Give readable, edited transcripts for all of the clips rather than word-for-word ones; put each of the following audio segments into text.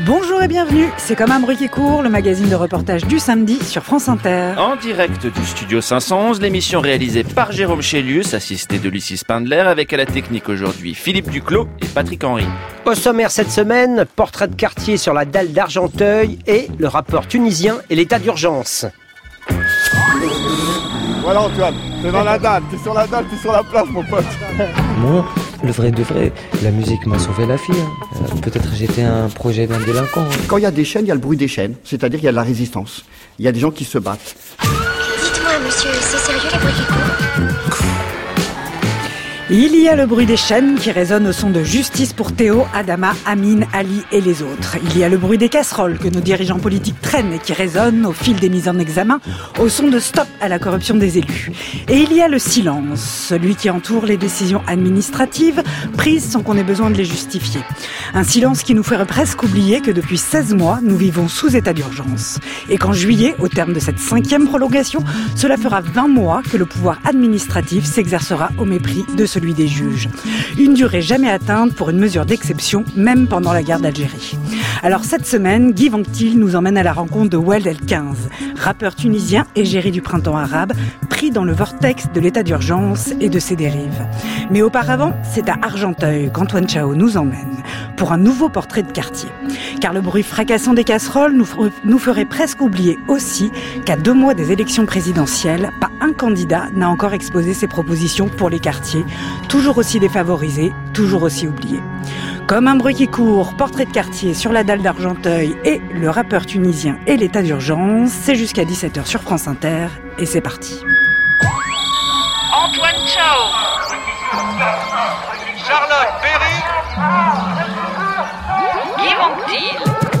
Bonjour et bienvenue, c'est Comme un bruit qui court, le magazine de reportage du samedi sur France Inter. En direct du studio 511, l'émission réalisée par Jérôme Chélius, assisté de Lucie Spindler, avec à la technique aujourd'hui Philippe Duclos et Patrick Henry. Au sommaire cette semaine, portrait de quartier sur la dalle d'Argenteuil et le rapport tunisien et l'état d'urgence. Voilà Antoine, t'es dans la dalle, t'es sur la dalle, t'es sur la place mon pote. Moi, le vrai de vrai, la musique m'a sauvé la vie. Peut-être j'étais un projet d'un délinquant. Quand il y a des chaînes, il y a le bruit des chaînes, c'est-à-dire il y a de la résistance. Il y a des gens qui se battent. Dites-moi monsieur, c'est sérieux les bruits qui courent ? Il y a le bruit des chaînes qui résonne au son de Justice pour Théo, Adama, Amine, Ali et les autres. Il y a le bruit des casseroles que nos dirigeants politiques traînent et qui résonnent au fil des mises en examen, au son de Stop à la corruption des élus. Et il y a le silence, celui qui entoure les décisions administratives prises sans qu'on ait besoin de les justifier. Un silence qui nous ferait presque oublier que depuis 16 mois, nous vivons sous état d'urgence. Et qu'en juillet, au terme de cette 5e prolongation, cela fera 20 mois que le pouvoir administratif s'exercera au mépris de celui des juges. Une durée jamais atteinte pour une mesure d'exception, même pendant la guerre d'Algérie. Alors cette semaine, Guy Vanctil nous emmène à la rencontre de Weld El-15, rappeur tunisien égérie du printemps arabe, pris dans le vortex de l'état d'urgence et de ses dérives. Mais auparavant, c'est à Argenteuil qu'Antoine Chao nous emmène pour un nouveau portrait de quartier. Car le bruit fracassant des casseroles nous ferait presque oublier aussi qu'à 2 mois des élections présidentielles, pas un candidat n'a encore exposé ses propositions pour les quartiers, toujours aussi défavorisés, toujours aussi oubliés. Comme un bruit qui court, portrait de quartier sur la dalle d'Argenteuil et le rappeur tunisien et l'état d'urgence, c'est jusqu'à 17h sur France Inter et c'est parti. Antoine Chao, Charlotte Berry, Guy Vanctil,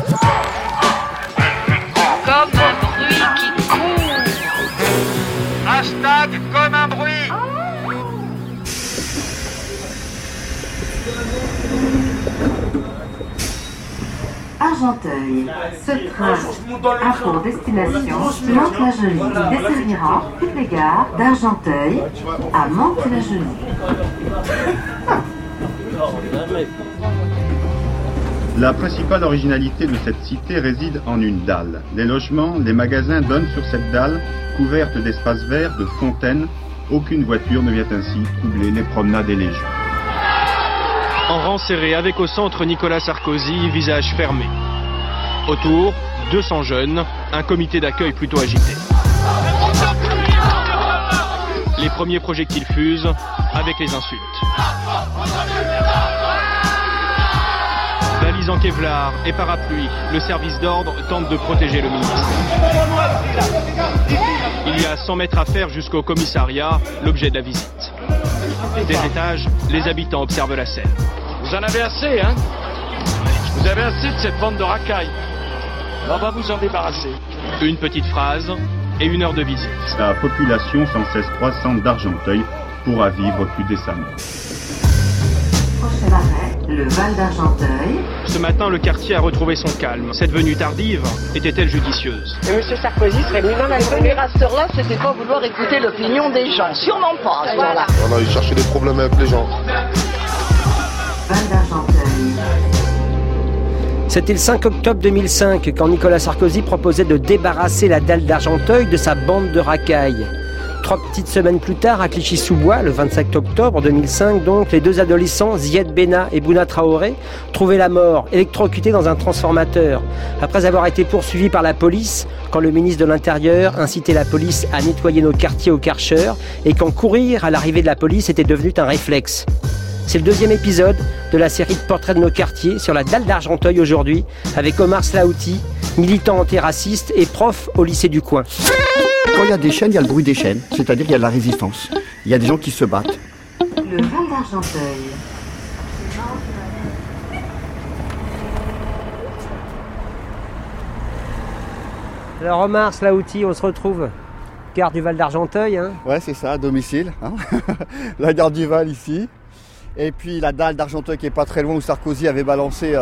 comme un bruit qui court. Hashtag comme un bruit. Argenteuil. Ce train a pour destination Mantes-la-Jolie. Il desservira toutes les gares d'Argenteuil à Mantes-la-Jolie. La principale originalité de cette cité réside en une dalle. Les logements, les magasins donnent sur cette dalle, couverte d'espaces verts, de fontaines. Aucune voiture ne vient ainsi troubler les promenades des légions. En rang serré avec au centre Nicolas Sarkozy, visage fermé. Autour, 200 jeunes, un comité d'accueil plutôt agité. Les premiers projectiles fusent avec les insultes. Valise en Kevlar et parapluie, le service d'ordre tente de protéger le ministre. Il y a 100 mètres à faire jusqu'au commissariat, l'objet de la visite. Des étages, les habitants observent la scène. Vous en avez assez, hein? Vous avez assez de cette bande de racailles. On va vous en débarrasser. Une petite phrase et 1 heure de visite. La population sans cesse croissante d'Argenteuil pourra vivre plus décemment. Prochain arrêt, le Val d'Argenteuil. Ce matin, le quartier a retrouvé son calme. Cette venue tardive était-elle judicieuse? Et M. Sarkozy serait venu dans la venir à cette heure-là, c'était pas vouloir écouter l'opinion des gens. Sûrement pas, à ce moment-là. Voilà, il cherchait des problèmes avec les gens. Val d'Argenteuil. C'était le 5 octobre 2005 quand Nicolas Sarkozy proposait de débarrasser la dalle d'Argenteuil de sa bande de racailles. 3 petites semaines plus tard, à Clichy-sous-Bois, le 25 octobre 2005, donc, les 2 adolescents, Zied Benna et Bouna Traoré, trouvaient la mort, électrocutés dans un transformateur, après avoir été poursuivis par la police, quand le ministre de l'Intérieur incitait la police à nettoyer nos quartiers au Karcher, et quand courir à l'arrivée de la police était devenu un réflexe. C'est le 2e épisode de la série de portraits de nos quartiers sur la dalle d'Argenteuil aujourd'hui, avec Omar Slaouti, militant antiraciste et prof au lycée du coin. Quand il y a des chaînes, il y a le bruit des chaînes, c'est-à-dire il y a de la résistance. Il y a des gens qui se battent. Le Val d'Argenteuil. Alors Omar Slaouti, on se retrouve gare du Val d'Argenteuil. Hein. Ouais, c'est ça, à domicile. Hein. La gare du Val ici. Et puis la dalle d'Argenteuil qui est pas très loin où Sarkozy avait balancé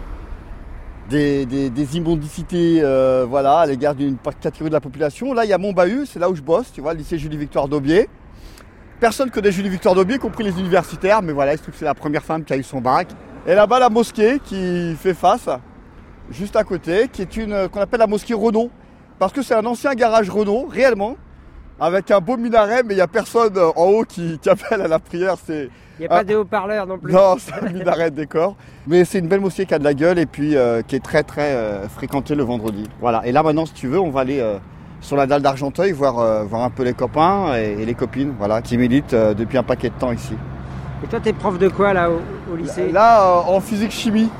des immondicités voilà, à l'égard d'une catégorie de la population. Là, il y a Montbahut, c'est là où je bosse, tu vois, le lycée Julie-Victoire d'Aubier. Personne connaît Julie-Victoire d'Aubier, y compris les universitaires, mais voilà, il se trouve que c'est la première femme qui a eu son bac. Et là-bas, la mosquée qui fait face juste à côté, qui est qu'on appelle la mosquée Renault, parce que c'est un ancien garage Renault, réellement, avec un beau minaret, mais il n'y a personne en haut qui appelle à la prière. Il n'y a pas de haut-parleur non plus. Non, c'est un minaret de décor. Mais c'est une belle mosquée qui a de la gueule et puis qui est très très fréquentée le vendredi. Voilà. Et là maintenant, si tu veux, on va aller sur la dalle d'Argenteuil voir un peu les copains et les copines, voilà, qui militent depuis un paquet de temps ici. Et toi, t'es prof de quoi là au lycée? Là, en physique-chimie.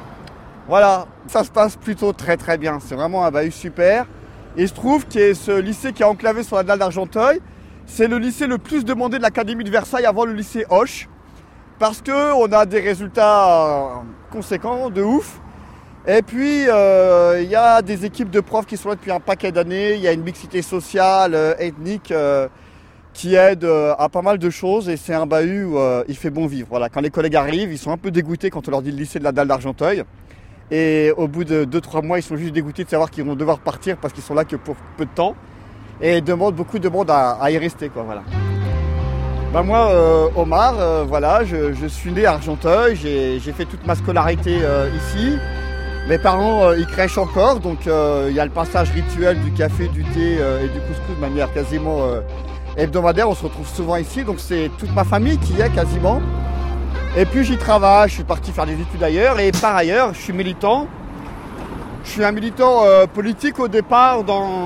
Voilà, ça se passe plutôt très très bien. C'est vraiment un bahut super. Et il se trouve que ce lycée qui est enclavé sur la dalle d'Argenteuil, c'est le lycée le plus demandé de l'Académie de Versailles avant le lycée Hoche. Parce qu'on a des résultats conséquents, de ouf. Et puis, il y a des équipes de profs qui sont là depuis un paquet d'années. Il y a une mixité sociale, ethnique, qui aide à pas mal de choses. Et c'est un bahut où il fait bon vivre. Voilà. Quand les collègues arrivent, ils sont un peu dégoûtés quand on leur dit le lycée de la dalle d'Argenteuil. Et au bout de 2-3 mois, ils sont juste dégoûtés de savoir qu'ils vont devoir partir parce qu'ils sont là que pour peu de temps. Et beaucoup demandent à y rester, quoi, voilà. Ben moi, Omar, voilà, je suis né à Argenteuil, j'ai fait toute ma scolarité ici. Mes parents, ils crèchent encore, donc il y a le passage rituel du café, du thé et du couscous de manière quasiment hebdomadaire. On se retrouve souvent ici, donc c'est toute ma famille qui y est quasiment. Et puis j'y travaille, je suis parti faire des études ailleurs et par ailleurs, je suis militant. Je suis un militant politique au départ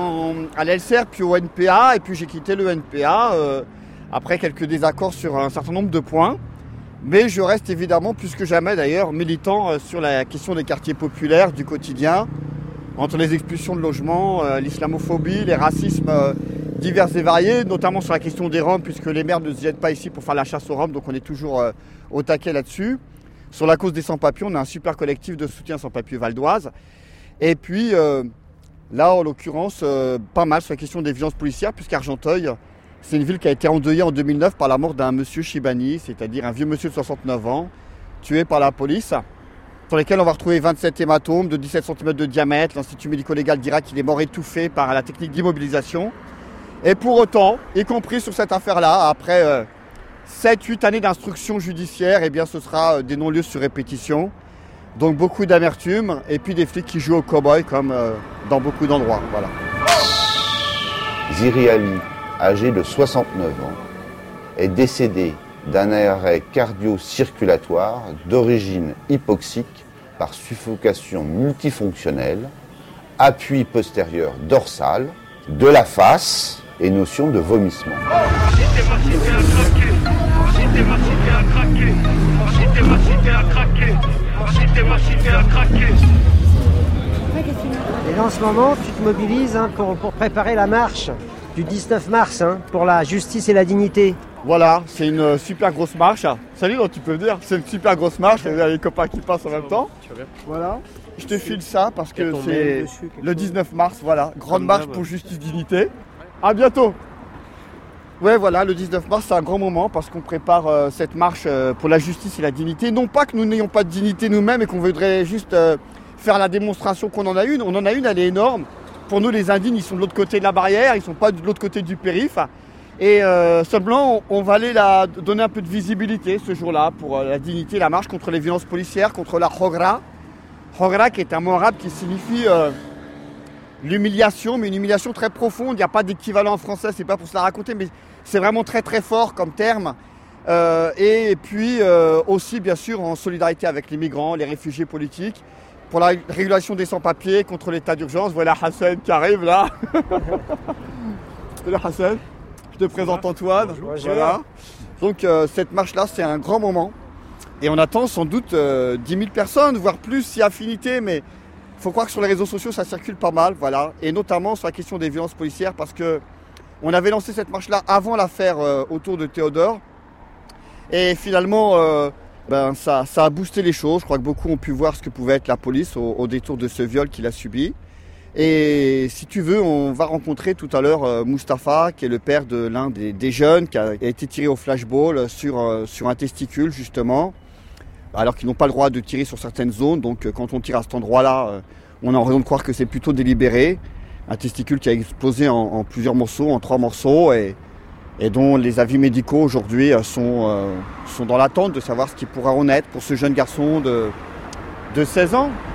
à l'LCR puis au NPA et puis j'ai quitté le NPA après quelques désaccords sur un certain nombre de points. Mais je reste évidemment plus que jamais d'ailleurs militant sur la question des quartiers populaires du quotidien, entre les expulsions de logements, l'islamophobie, les racismes divers et variés, notamment sur la question des Roms puisque les maires ne se jettent pas ici pour faire la chasse aux Roms, donc on est toujours au taquet là-dessus. Sur la cause des sans-papiers, on a un super collectif de soutien sans-papiers valdoise. Et puis là, en l'occurrence, pas mal sur la question des violences policières, puisqu'Argenteuil, c'est une ville qui a été endeuillée en 2009 par la mort d'un monsieur Chibani, c'est-à-dire un vieux monsieur de 69 ans, tué par la police, sur lesquels on va retrouver 27 hématomes de 17 cm de diamètre. L'Institut médico-légal dira qu'il est mort étouffé par la technique d'immobilisation. Et pour autant, y compris sur cette affaire-là, après 7-8 années d'instruction judiciaire, eh bien, ce sera des non-lieux sur répétition. Donc beaucoup d'amertume et puis des flics qui jouent au cow-boy comme dans beaucoup d'endroits. Voilà. Ziri Ali, âgé de 69 ans, est décédé d'un arrêt cardio-circulatoire d'origine hypoxique par suffocation multifonctionnelle, appui postérieur dorsal, de la face et notion de vomissement. Et en ce moment, tu te mobilises pour préparer la marche du 19 mars pour la justice et la dignité. Voilà, c'est une super grosse marche. Salut, tu peux le dire, c'est une super grosse marche. Il y a les copains qui passent en même temps. Voilà. Je te file ça parce que c'est le 19 mars, voilà. Grande marche pour justice dignité. À bientôt. Ouais, voilà, le 19 mars, c'est un grand moment parce qu'on prépare cette marche pour la justice et la dignité. Non pas que nous n'ayons pas de dignité nous-mêmes et qu'on voudrait juste faire la démonstration qu'on en a une. On en a une, elle est énorme. Pour nous, les indignes, ils sont de l'autre côté de la barrière, ils ne sont pas de l'autre côté du périph'. Et simplement, on va aller donner un peu de visibilité ce jour-là pour la dignité, la marche contre les violences policières, contre la Hogra. Hogra qui est un mot arabe qui signifie l'humiliation, mais une humiliation très profonde. Il n'y a pas d'équivalent en français, c'est pas pour se la raconter, mais c'est vraiment très très fort comme terme. Et puis aussi, bien sûr, en solidarité avec les migrants, les réfugiés politiques, pour la régulation des sans-papiers, contre l'état d'urgence. Voilà Hassan qui arrive là. Salut Hassan. Je te présente Antoine. Voilà. Donc cette marche-là, c'est un grand moment. Et on attend sans doute 10 000 personnes, voire plus si affinité, mais il faut croire que sur les réseaux sociaux, ça circule pas mal. Voilà. Et notamment sur la question des violences policières, parce qu'on avait lancé cette marche-là avant l'affaire autour de Théodore. Et finalement, ça a boosté les choses. Je crois que beaucoup ont pu voir ce que pouvait être la police au détour de ce viol qu'il a subi. Et si tu veux, on va rencontrer tout à l'heure Mustapha, qui est le père de l'un des jeunes, qui a été tiré au flashball sur un testicule, justement, alors qu'ils n'ont pas le droit de tirer sur certaines zones. Donc quand on tire à cet endroit-là, on a raison de croire que c'est plutôt délibéré. Un testicule qui a explosé en plusieurs morceaux, en 3 morceaux, et dont les avis médicaux aujourd'hui sont dans l'attente de savoir ce qui pourra en être pour ce jeune garçon de 16 ans.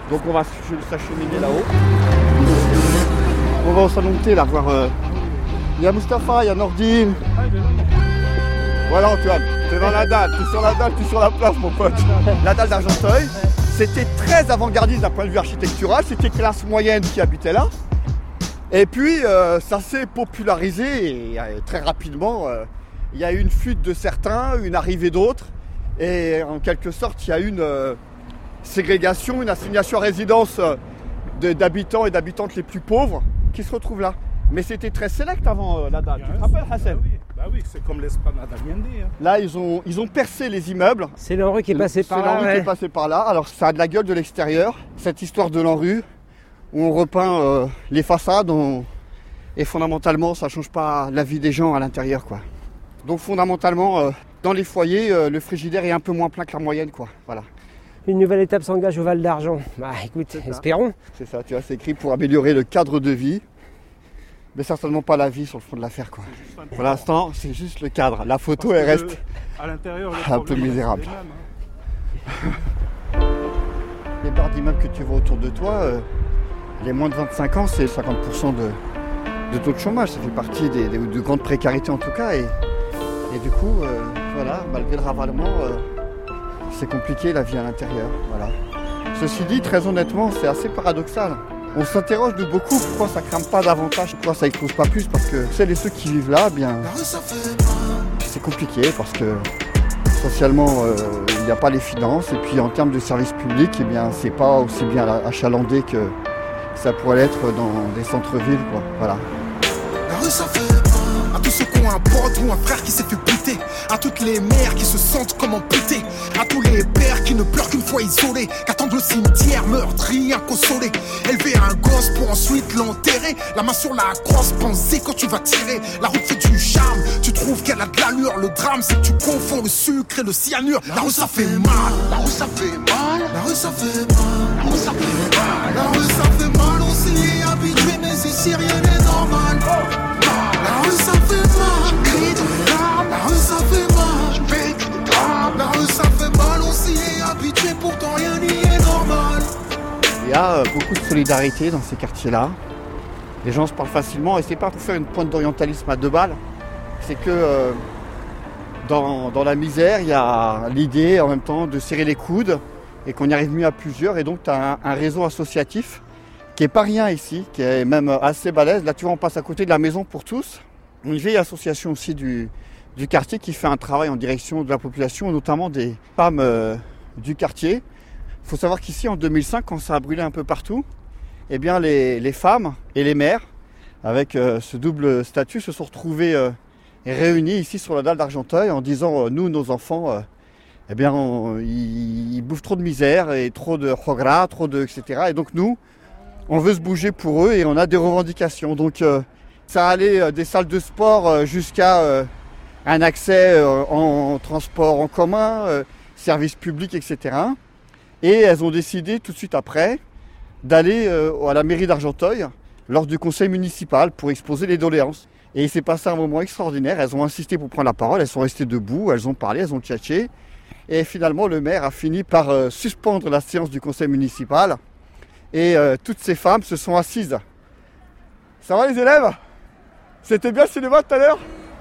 Donc on va s'acheminer là-haut. On va au salon de thé là voir. Il y a Mustapha, il y a Nordine. Voilà Antoine, t'es dans la dalle, t'es sur la dalle, t'es sur la place mon pote. La dalle d'Argenteuil, c'était très avant-gardiste d'un point de vue architectural, c'était classe moyenne qui habitait là. Et puis ça s'est popularisé et très rapidement, il y a eu une fuite de certains, une arrivée d'autres. Et en quelque sorte, il y a eu une ségrégation, une assignation à résidence d'habitants et d'habitantes les plus pauvres qui se retrouvent là. Mais c'était très sélect avant la dalle. Tu te rappelles, Hassan ? Oui, c'est comme l'esplanade d'Allende. Hein. Là, ils ont percé les immeubles. C'est l'ANRU qui est passé par là. C'est l'ANRU qui est passé par là. Alors, ça a de la gueule de l'extérieur, cette histoire de l'ANRU, où on repeint les façades, et fondamentalement, ça ne change pas la vie des gens à l'intérieur, quoi. Donc, fondamentalement, dans les foyers, le frigidaire est un peu moins plein que la moyenne, quoi. Voilà. Une nouvelle étape s'engage au Val d'Argent. Bah, écoute, espérons. C'est ça, tu vois, c'est écrit pour améliorer le cadre de vie. Mais certainement pas la vie sur le fond de l'affaire, quoi. Pour l'instant, c'est juste le cadre. La photo, elle reste à l'intérieur, un peu misérable. Les barres d'immeubles que tu vois autour de toi, les moins de 25 ans, c'est 50% de taux de chômage. Ça fait partie de grandes précarités en tout cas. Et du coup, voilà, malgré le ravalement, c'est compliqué la vie à l'intérieur. Voilà. Ceci dit, très honnêtement, c'est assez paradoxal. On s'interroge de beaucoup pourquoi ça crame pas davantage, pourquoi ça explose pas plus, parce que celles et ceux qui vivent là, bien, c'est compliqué parce que socialement il n'y a pas les finances et puis en termes de services publics, eh bien c'est pas aussi bien achalandé que ça pourrait l'être dans des centres-villes, quoi. Voilà. La rue ça fait peur à tous ceux qui ont un pote ou un frère qui s'est fait buter, à toutes les mères qui se sentent comme amputées, à tous les pères qui ne pleurent qu'une fois isolés, qu'attendent le cimetière meurtri, inconsolé, élever un gosse pour ensuite l'enterrer, la main sur la crosse, penser quand tu vas tirer, la route fait du charme, tu trouves qu'elle a de l'allure, le drame c'est que tu confonds le sucre et le cyanure, la rue ça fait mal, la rue ça fait mal, la rue ça fait mal, la rue ça fait mal, la rue ça fait mal, on s'y est habitué mais ici rien n'est normal. La rue ça fait mal, crie de larmes. La rue ça fait mal, je vécu des drames. La rue ça fait mal, on s'y est habitué, pourtant rien n'y est normal. Il y a beaucoup de solidarité dans ces quartiers-là. Les gens se parlent facilement et c'est pas pour faire une pointe d'orientalisme à deux balles. C'est que dans la misère, il y a l'idée en même temps de serrer les coudes et qu'on y arrive mieux à plusieurs. Et donc tu as un réseau associatif qui est pas rien ici, qui est même assez balèze. Là, tu vois, on passe à côté de la Maison pour tous. Une vieille association aussi du quartier qui fait un travail en direction de la population, notamment des femmes du quartier. Il faut savoir qu'ici, en 2005, quand ça a brûlé un peu partout, eh bien, les femmes et les mères, avec ce double statut, se sont retrouvées réunies ici sur la dalle d'Argenteuil en disant nous, nos enfants, eh bien, ils bouffent trop de misère et trop de progrès, trop de etc. Et donc nous, on veut se bouger pour eux et on a des revendications. Donc ça allait des salles de sport jusqu'à un accès en transport en commun, services publics, etc. Et elles ont décidé tout de suite après d'aller à la mairie d'Argenteuil lors du conseil municipal pour exposer les doléances. Et il s'est passé un moment extraordinaire. Elles ont insisté pour prendre la parole, elles sont restées debout, elles ont parlé, elles ont tchatché. Et finalement, le maire a fini par suspendre la séance du conseil municipal. Et toutes ces femmes se sont assises. Ça va les élèves ? C'était bien le cinéma tout à l'heure ?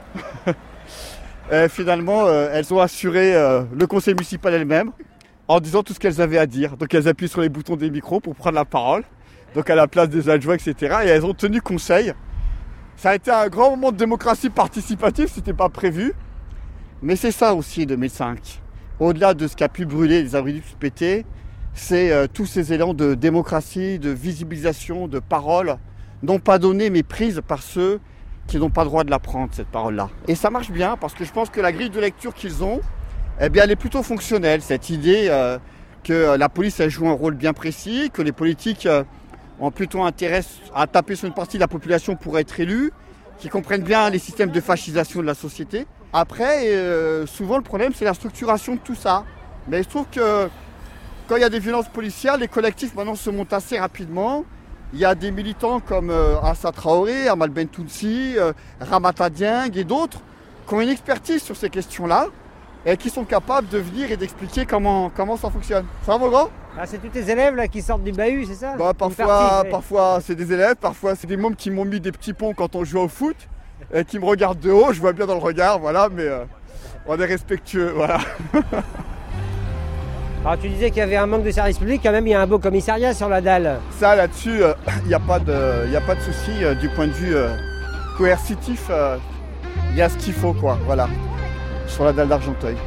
Finalement, elles ont assuré le conseil municipal elles-mêmes en disant tout ce qu'elles avaient à dire. Donc elles appuient sur les boutons des micros pour prendre la parole. Donc à la place des adjoints, etc. Et elles ont tenu conseil. Ça a été un grand moment de démocratie participative, c'était pas prévu. Mais c'est ça aussi 2005. Au-delà de ce qui a pu brûler, les abris pétés, c'est tous ces élans de démocratie, de visibilisation, de parole, non pas données mais prises par ceux qui n'ont pas le droit de la prendre, cette parole-là. Et ça marche bien parce que je pense que la grille de lecture qu'ils ont, eh bien, elle est plutôt fonctionnelle. Cette idée que la police elle joue un rôle bien précis, que les politiques ont plutôt intérêt à taper sur une partie de la population pour être élus, qui comprennent bien les systèmes de fascisation de la société. Après, souvent le problème c'est la structuration de tout ça. Mais je trouve que quand il y a des violences policières, les collectifs maintenant se montent assez rapidement. Il y a des militants comme Assa Traoré, Amal Bentounsi, Ramata Dieng et d'autres qui ont une expertise sur ces questions-là et qui sont capables de venir et d'expliquer comment ça fonctionne. Ça va mon grand ? Ah, c'est tous tes élèves là qui sortent du bahut, c'est ça? Parfois c'est des élèves, parfois c'est des mômes qui m'ont mis des petits ponts quand on joue au foot, et qui me regardent de haut, je vois bien dans le regard, voilà, mais on est respectueux, voilà. Alors tu disais qu'il y avait un manque de service public, quand même il y a un beau commissariat sur la dalle. Ça là-dessus, il n'y a pas de souci du point de vue coercitif, il y a ce qu'il faut quoi, voilà, sur la dalle d'Argenteuil.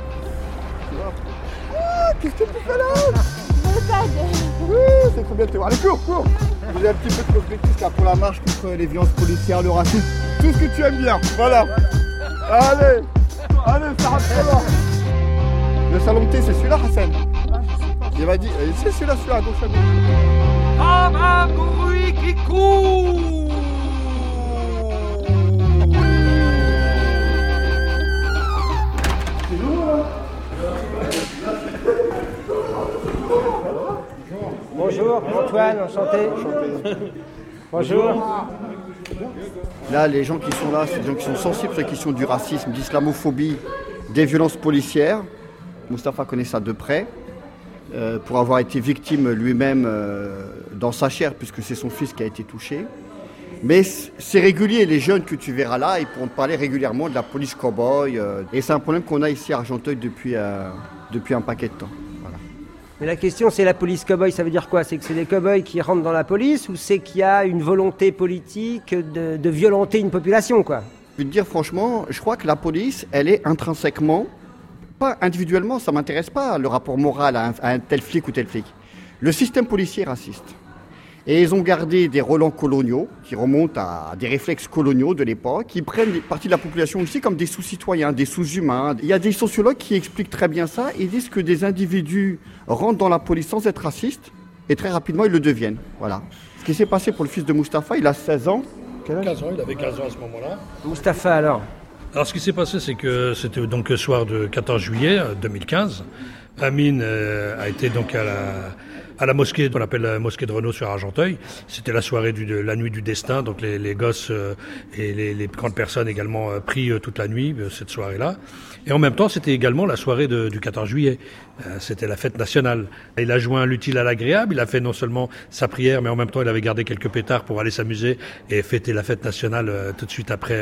Ah, qu'est-ce que tu fais là? Oui, c'est trop bien de te voir. Allez, cours. Vous avez un petit peu de perspective là pour la marche contre les violences policières, le racisme, tout ce que tu aimes bien, voilà. Allez, ça rentre très loin. Le salon de thé, c'est celui-là, Hassan? Il m'a dit, c'est celui-là, à gauche, à gauche. Comme un bruit qui court. Bonjour, Antoine, enchanté. Bonjour. Là, les gens qui sont là, c'est des gens qui sont sensibles sur la question du racisme, d'islamophobie, des violences policières. Moustapha connaît ça de près, pour avoir été victime lui-même dans sa chair, puisque c'est son fils qui a été touché. Mais c'est régulier, les jeunes que tu verras là, ils pourront te parler régulièrement de la police cow-boy. Et c'est un problème qu'on a ici à Argenteuil depuis un paquet de temps. Voilà. Mais la question, c'est la police cow-boy, ça veut dire quoi? C'est que c'est des cow-boys qui rentrent dans la police, ou c'est qu'il y a une volonté politique de violenter une population, quoi? Je vais te dire franchement, je crois que la police, elle est intrinsèquement, pas individuellement, ça ne m'intéresse pas le rapport moral à un tel flic ou tel flic. Le système policier est raciste. Et ils ont gardé des relents coloniaux qui remontent à des réflexes coloniaux de l'époque, qui prennent une partie de la population aussi comme des sous-citoyens, des sous-humains. Il y a des sociologues qui expliquent très bien ça. Ils disent que des individus rentrent dans la police sans être racistes et très rapidement ils le deviennent. Voilà. Ce qui s'est passé pour le fils de Moustapha, il a 16 ans. 15 ans, il avait 15 ans à ce moment-là. Moustapha alors? Alors ce qui s'est passé, c'est que c'était donc le soir de 14 juillet 2015. Amine a été donc à la mosquée, qu'on appelle la mosquée de Renault sur Argenteuil. C'était la soirée de la nuit du destin, donc les gosses et les grandes personnes également prient toute la nuit, cette soirée-là. Et en même temps, c'était également la soirée du 14 juillet. C'était la fête nationale. Il a joint l'utile à l'agréable, il a fait non seulement sa prière, mais en même temps, il avait gardé quelques pétards pour aller s'amuser et fêter la fête nationale tout de suite après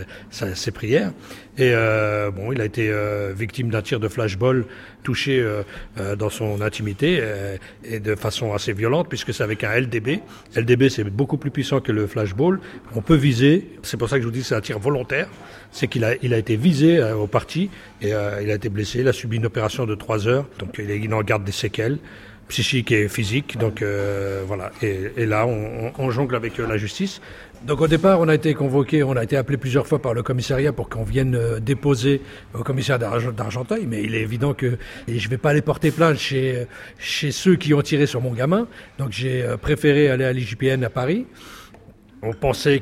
ses prières. Et il a été victime d'un tir de flashball touché dans son intimité et de façon assez violente, puisque c'est avec un LDB. LDB, c'est beaucoup plus puissant que le flashball. On peut viser, c'est pour ça que je vous dis que c'est un tir volontaire, c'est qu'il a été visé au parti et il a été blessé. Il a subi une opération de 3 heures, donc il en garde des séquelles psychiques et physiques. Donc voilà. Et là, on jongle avec la justice. Donc au départ, on a été convoqué, on a été appelé plusieurs fois par le commissariat pour qu'on vienne déposer au commissariat d'Argenteuil, mais il est évident que je vais pas aller porter plainte chez ceux qui ont tiré sur mon gamin. Donc j'ai préféré aller à l'IGPN à Paris. On pensait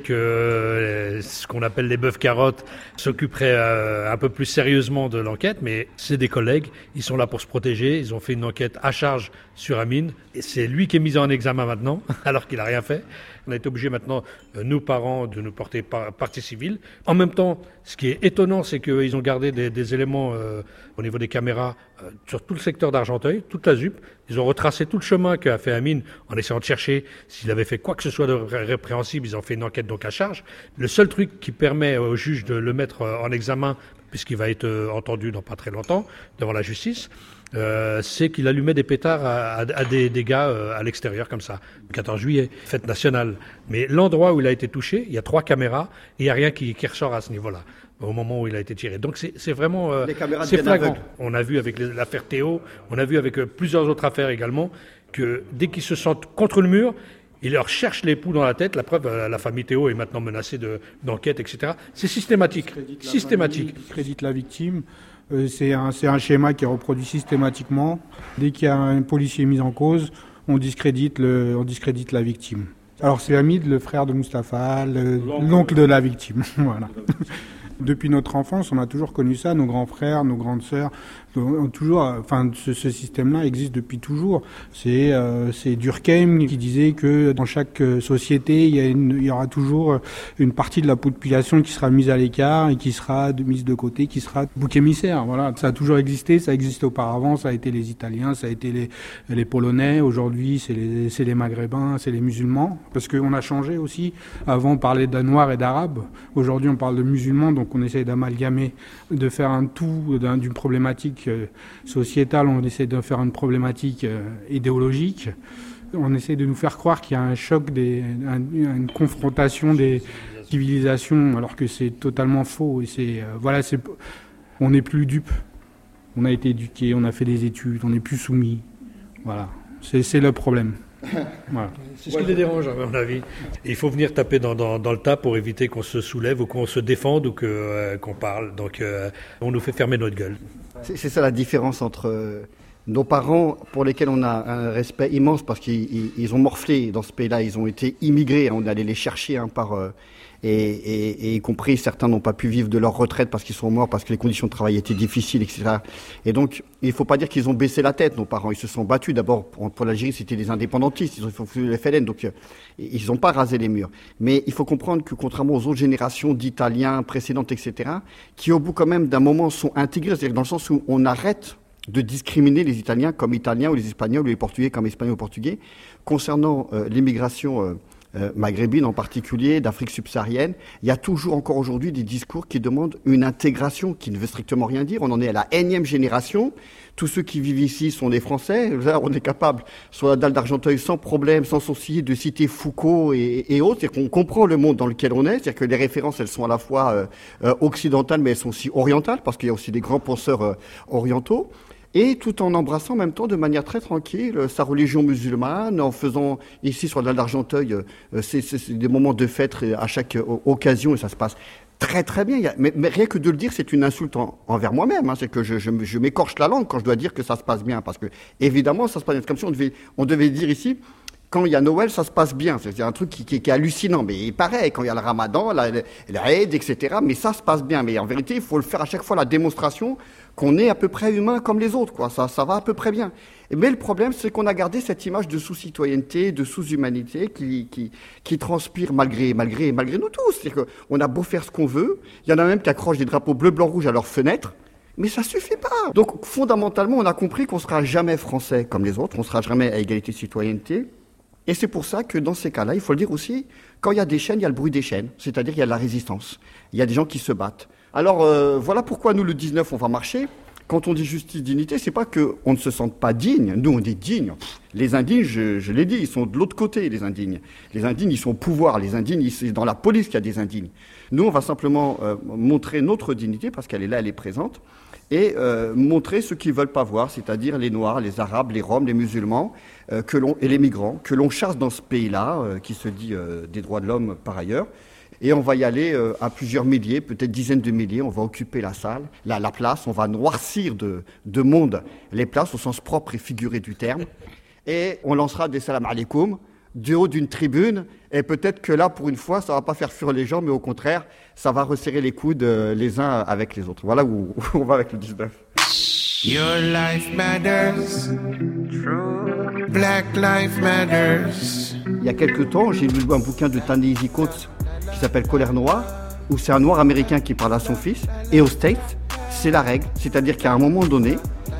que ce qu'on appelle les bœufs carottes s'occuperaient un peu plus sérieusement de l'enquête, mais c'est des collègues, ils sont là pour se protéger, ils ont fait une enquête à charge sur Amine, et c'est lui qui est mis en examen maintenant, alors qu'il n'a rien fait. On a été obligés maintenant, nous parents, de nous porter partie civile. En même temps, ce qui est étonnant, c'est qu'ils ont gardé des éléments au niveau des caméras sur tout le secteur d'Argenteuil, toute la ZUP. Ils ont retracé tout le chemin qu'a fait Amine en essayant de chercher s'il avait fait quoi que ce soit de répréhensible. Ils ont fait une enquête donc à charge. Le seul truc qui permet au juge de le mettre en examen, puisqu'il va être entendu dans pas très longtemps devant la justice, c'est qu'il allumait des pétards à des gars à l'extérieur comme ça. Le 14 juillet, fête nationale. Mais l'endroit où il a été touché, il y a 3 caméras et il n'y a rien qui ressort à ce niveau-là au moment où il a été tiré. Donc c'est vraiment c'est flagrant. On a vu avec l'affaire Théo, on a vu avec plusieurs autres affaires également que dès qu'ils se sentent contre le mur, ils leur cherchent les poux dans la tête. La preuve, la famille Théo est maintenant menacée d'enquête, etc. C'est systématique. Systématique. Ils discréditent la victime. C'est un schéma qui est reproduit systématiquement. Dès qu'il y a un policier mis en cause, on discrédite la victime. Alors c'est Hamid, le frère de Moustapha, l'oncle de la victime. Voilà. Depuis notre enfance, on a toujours connu ça, nos grands frères, nos grandes sœurs. Ce système-là existe depuis toujours. C'est Durkheim qui disait que dans chaque société, il y aura toujours une partie de la population qui sera mise à l'écart et qui sera mise de côté, qui sera bouc émissaire. Voilà, ça a toujours existé, ça existait auparavant, ça a été les Italiens, ça a été les Polonais. Aujourd'hui, c'est les Maghrébins, c'est les musulmans, parce qu'on a changé aussi. Avant, on parlait de Noirs et d'Arabes. Aujourd'hui, on parle de musulmans, donc on essaye d'amalgamer, de faire un tout d'une problématique sociétale, on essaie de faire une problématique idéologique. On essaie de nous faire croire qu'il y a un choc, une confrontation des civilisations, alors que c'est totalement faux. Et on n'est plus dupes. On a été éduqués, on a fait des études, on n'est plus soumis. Voilà, c'est le problème. Voilà. C'est ce qui les dérange, à mon avis. Et il faut venir taper dans le tas pour éviter qu'on se soulève ou qu'on se défende ou qu'on parle. Donc on nous fait fermer notre gueule. C'est ça la différence entre nos parents, pour lesquels on a un respect immense parce qu'ils ont morflé dans ce pays-là, ils ont été immigrés, on allait les chercher et y compris certains n'ont pas pu vivre de leur retraite parce qu'ils sont morts, parce que les conditions de travail étaient difficiles, etc. Et donc, il ne faut pas dire qu'ils ont baissé la tête, nos parents. Ils se sont battus. D'abord, pour l'Algérie, c'était des indépendantistes. Ils ont fait le FLN, donc ils n'ont pas rasé les murs. Mais il faut comprendre que, contrairement aux autres générations d'Italiens précédentes, etc., qui au bout quand même d'un moment sont intégrés, c'est-à-dire dans le sens où on arrête de discriminer les Italiens comme Italiens ou les Espagnols ou les Portugais comme Espagnols ou Portugais. Concernant l'immigration maghrébine en particulier, d'Afrique subsaharienne, il y a toujours encore aujourd'hui des discours qui demandent une intégration qui ne veut strictement rien dire. On en est à la énième génération. Tous ceux qui vivent ici sont des Français. Là, on est capable, sur la dalle d'Argenteuil, sans problème, sans sourciller, de citer Foucault et autres. C'est-à-dire qu'on comprend le monde dans lequel on est. C'est-à-dire que les références, elles sont à la fois occidentales, mais elles sont aussi orientales, parce qu'il y a aussi des grands penseurs orientaux. Et tout en embrassant en même temps de manière très tranquille sa religion musulmane, en faisant ici sur la dalle d'Argenteuil, c'est des moments de fête à chaque occasion et ça se passe très très bien. Mais rien que de le dire, c'est une insulte envers moi-même. Hein. C'est que je m'écorche la langue quand je dois dire que ça se passe bien, parce que évidemment ça se passe bien. C'est comme si on devait dire ici. Quand il y a Noël, ça se passe bien. C'est un truc qui est hallucinant. Mais pareil, quand il y a le Ramadan, la Eid, etc. Mais ça se passe bien. Mais en vérité, il faut le faire à chaque fois la démonstration qu'on est à peu près humain comme les autres, quoi. Ça va à peu près bien. Mais le problème, c'est qu'on a gardé cette image de sous-citoyenneté, de sous-humanité qui transpire malgré nous tous. C'est-à-dire qu'on a beau faire ce qu'on veut. Il y en a même qui accrochent des drapeaux bleu, blanc, rouge à leurs fenêtres. Mais ça suffit pas. Donc, fondamentalement, on a compris qu'on sera jamais français comme les autres. On sera jamais à égalité de citoyenneté. Et c'est pour ça que dans ces cas-là, il faut le dire aussi, quand il y a des chaînes, il y a le bruit des chaînes. C'est-à-dire, il y a de la résistance. Il y a des gens qui se battent. Alors, voilà pourquoi nous, le 19, on va marcher. Quand on dit justice, dignité, c'est pas qu'on ne se sente pas digne. Nous, on est dignes. Les indignes, je l'ai dit, ils sont de l'autre côté, les indignes. Les indignes, ils sont au pouvoir. Les indignes, c'est dans la police qu'il y a des indignes. Nous, on va simplement montrer notre dignité, parce qu'elle est là, elle est présente, et montrer ceux qui ne veulent pas voir, c'est-à-dire les Noirs, les Arabes, les Roms, les musulmans, et les migrants, que l'on chasse dans ce pays-là, qui se dit des droits de l'homme par ailleurs. Et on va y aller à plusieurs milliers, peut-être dizaines de milliers. On va occuper la salle, la place. On va noircir de monde les places au sens propre et figuré du terme. Et on lancera des salam alaikum du haut d'une tribune. Et peut-être que là, pour une fois, ça va pas faire fuir les gens, mais au contraire, ça va resserrer les coudes les uns avec les autres. Voilà où on va avec le 19. Your life matters. True. Black life matters. Il y a quelque temps, j'ai lu un bouquin de Ta-Nehisi Coates qui s'appelle Colère noire, où c'est un noir américain qui parle à son fils. Et aux States, c'est la règle. C'est-à-dire qu'à un moment donné,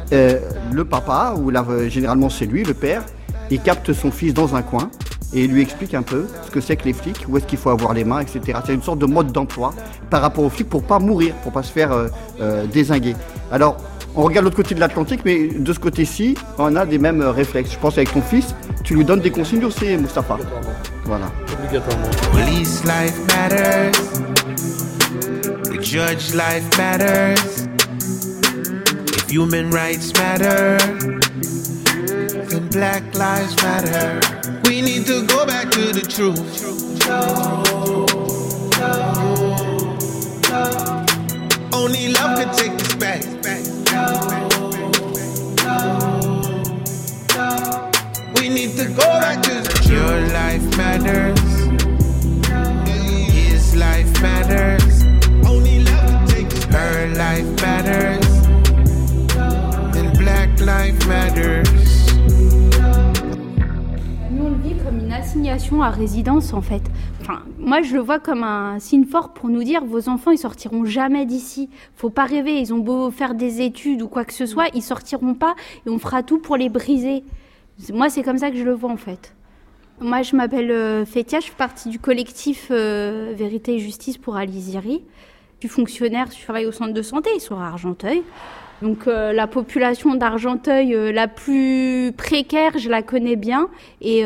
le papa, ou généralement c'est lui, le père, il capte son fils dans un coin et il lui explique un peu ce que c'est que les flics, où est-ce qu'il faut avoir les mains, etc. C'est une sorte de mode d'emploi par rapport aux flics pour pas mourir, pour pas se faire dézinguer. Alors, on regarde l'autre côté de l'Atlantique, mais de ce côté-ci, on a des mêmes réflexes. Je pense avec ton fils, tu lui donnes des consignes aussi, Moustapha. Voilà. Obligatoirement. Police life matters. The judge life matters. If human rights matter, then black lives matter. We need to go back to the truth. Only love could take us back. We need to go back to the truth. Your life matters. His life matters. Only love could take us back. Her life matters. life matters. Nous, on le vit comme une assignation à résidence, en fait. Enfin, moi, je le vois comme un signe fort pour nous dire vos enfants, ils sortiront jamais d'ici. Faut pas rêver, ils ont beau faire des études ou quoi que ce soit, ils sortiront pas et on fera tout pour les briser. Moi, c'est comme ça que je le vois, en fait. Moi, je m'appelle Fétia, je fais partie du collectif Vérité et Justice pour Ali Ziri. Je suis fonctionnaire, je travaille au centre de santé sur Argenteuil. Donc la population d'Argenteuil la plus précaire, je la connais bien. Et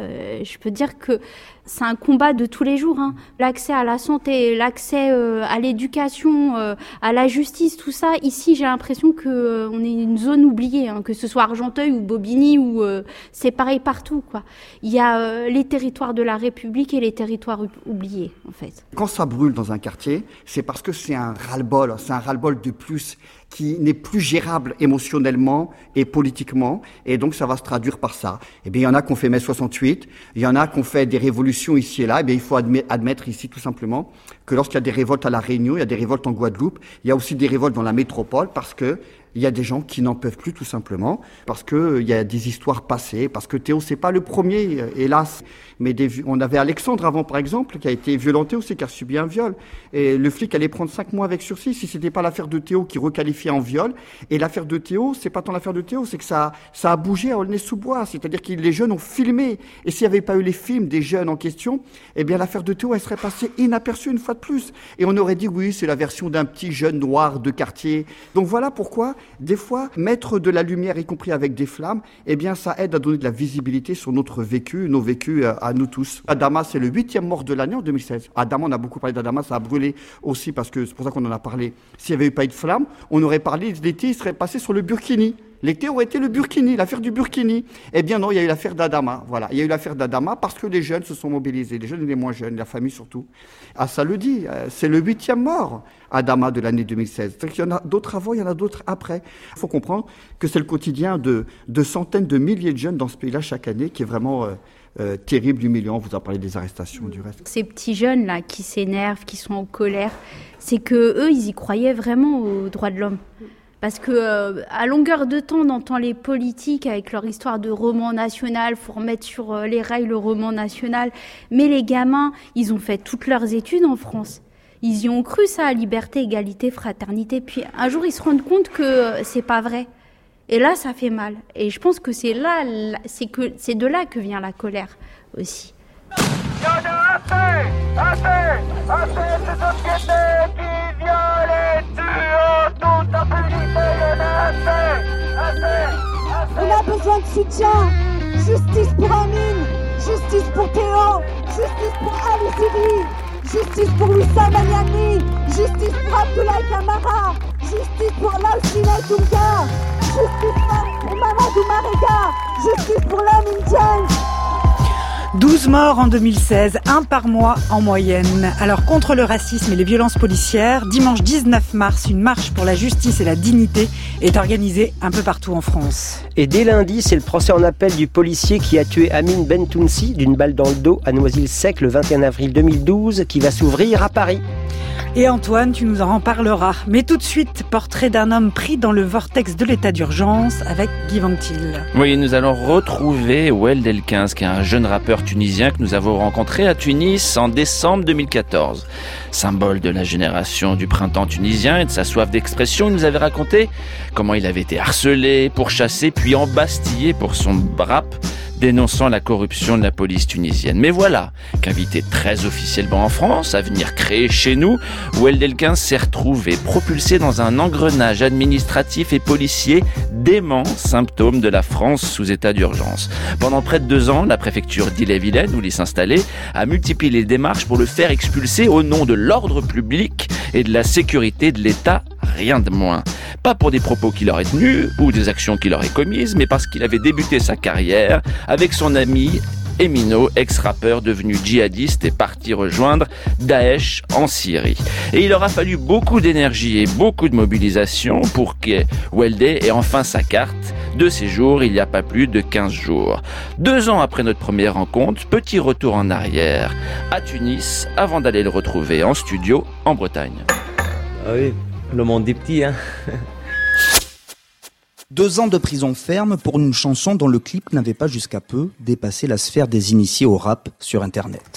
je peux dire que c'est un combat de tous les jours. Hein. L'accès à la santé, l'accès à l'éducation, à la justice, tout ça. Ici, j'ai l'impression qu'on est une zone oubliée, hein, que ce soit Argenteuil ou Bobigny, ou c'est pareil partout, quoi. Il y a les territoires de la République et les territoires oubliés, en fait. Quand ça brûle dans un quartier, c'est parce que c'est un ras-le-bol de plus qui n'est plus gérable émotionnellement et politiquement, et donc ça va se traduire par ça. Eh bien, il y en a qui ont fait mai 68, il y en a qui ont fait des révolutions ici et là. Eh bien, il faut admettre ici tout simplement que lorsqu'il y a des révoltes à La Réunion, il y a des révoltes en Guadeloupe, il y a aussi des révoltes dans la métropole, parce que il y a des gens qui n'en peuvent plus tout simplement, parce que il y a des histoires passées, parce que Théo c'est pas le premier, hélas. Mais on avait Alexandre avant par exemple, qui a été violenté aussi, qui a subi un viol. Et le flic allait prendre 5 mois avec sursis si c'était pas l'affaire de Théo qui requalifiait en viol. Et l'affaire de Théo, c'est pas tant l'affaire de Théo, c'est que ça a bougé à Aulnay-sous-Bois. C'est-à-dire que les jeunes ont filmé. Et s'il n'y avait pas eu les films des jeunes en question, eh bien l'affaire de Théo, elle serait passée inaperçue une fois de plus. Et on aurait dit oui, c'est la version d'un petit jeune noir de quartier. Donc voilà pourquoi des fois, mettre de la lumière, y compris avec des flammes, eh bien, ça aide à donner de la visibilité sur notre vécu, nos vécus à nous tous. Adama, c'est le 8e mort de l'année en 2016. Adama, on a beaucoup parlé d'Adama, ça a brûlé aussi parce que c'est pour ça qu'on en a parlé. S'il n'y avait eu pas eu de flammes, on aurait parlé, l'été, il serait passé sur le Burkini. L'été aurait été le Burkini, l'affaire du Burkini. Eh bien non, il y a eu l'affaire d'Adama. Voilà, il y a eu l'affaire d'Adama parce que les jeunes se sont mobilisés, les jeunes et les moins jeunes, la famille surtout. Ah, ça le dit, c'est le 8e mort, Adama, de l'année 2016. C'est-à-dire qu'il y en a d'autres avant, il y en a d'autres après. Il faut comprendre que c'est le quotidien de centaines de milliers de jeunes dans ce pays-là chaque année qui est vraiment terrible, humiliant. Vous en parlez des arrestations, du reste. Ces petits jeunes-là qui s'énervent, qui sont en colère, c'est que eux, ils y croyaient vraiment aux droits de l'homme. Parce que à longueur de temps, on entend les politiques avec leur histoire de roman national, faut remettre sur les rails le roman national. Mais les gamins, ils ont fait toutes leurs études en France. Ils y ont cru ça, liberté, égalité, fraternité. Puis un jour, ils se rendent compte que c'est pas vrai. Et là, ça fait mal. Et je pense que c'est de là que vient la colère aussi. Il y en a assez de société qui viole et tue en toute impunité. Il y en a assez. On a besoin de soutien. Justice pour Amine, justice pour Théo, justice pour Ali Ziri, justice pour Wissam Aliani, justice pour Abdoulaye Camara, justice pour Laouchina Tounga, justice pour Mamadou Marega, justice pour Lamine Diagne. 12 morts en 2016, 1 par mois en moyenne. Alors contre le racisme et les violences policières, dimanche 19 mars, une marche pour la justice et la dignité est organisée un peu partout en France. Et dès lundi, c'est le procès en appel du policier qui a tué Amine Bentounsi d'une balle dans le dos à Noisy-le-Sec le 21 avril 2012 qui va s'ouvrir à Paris. Et Antoine, tu nous en reparleras. Mais tout de suite, portrait d'un homme pris dans le vortex de l'état d'urgence avec Guy Vanctil. Oui, nous allons retrouver Weld El-Quinz, qui est un jeune rappeur tunisien que nous avons rencontré à Tunis en décembre 2014. Symbole de la génération du printemps tunisien et de sa soif d'expression, il nous avait raconté comment il avait été harcelé, pourchassé, puis embastillé pour son rap, dénonçant la corruption de la police tunisienne. Mais voilà qu'invité très officiellement en France, à venir créer chez nous, Weld El-Quinz s'est retrouvé propulsé dans un engrenage administratif et policier dément, symptôme de la France sous état d'urgence. Pendant près de 2 ans, la préfecture d'Ille-et-Vilaine, où il s'installait, a multiplié les démarches pour le faire expulser au nom de l'ordre public et de la sécurité de l'État, rien de moins. Pas pour des propos qu'il aurait tenus ou des actions qu'il aurait commises, mais parce qu'il avait débuté sa carrière avec son ami Emino, ex-rappeur devenu djihadiste et parti rejoindre Daesh en Syrie. Et il aura fallu beaucoup d'énergie et beaucoup de mobilisation pour que Welde ait enfin sa carte de séjour il n'y a pas plus de 15 jours. 2 ans après notre première rencontre, petit retour en arrière à Tunis avant d'aller le retrouver en studio en Bretagne. Ah oui, le monde est petit, hein. 2 ans de prison ferme pour une chanson dont le clip n'avait pas jusqu'à peu dépassé la sphère des initiés au rap sur Internet.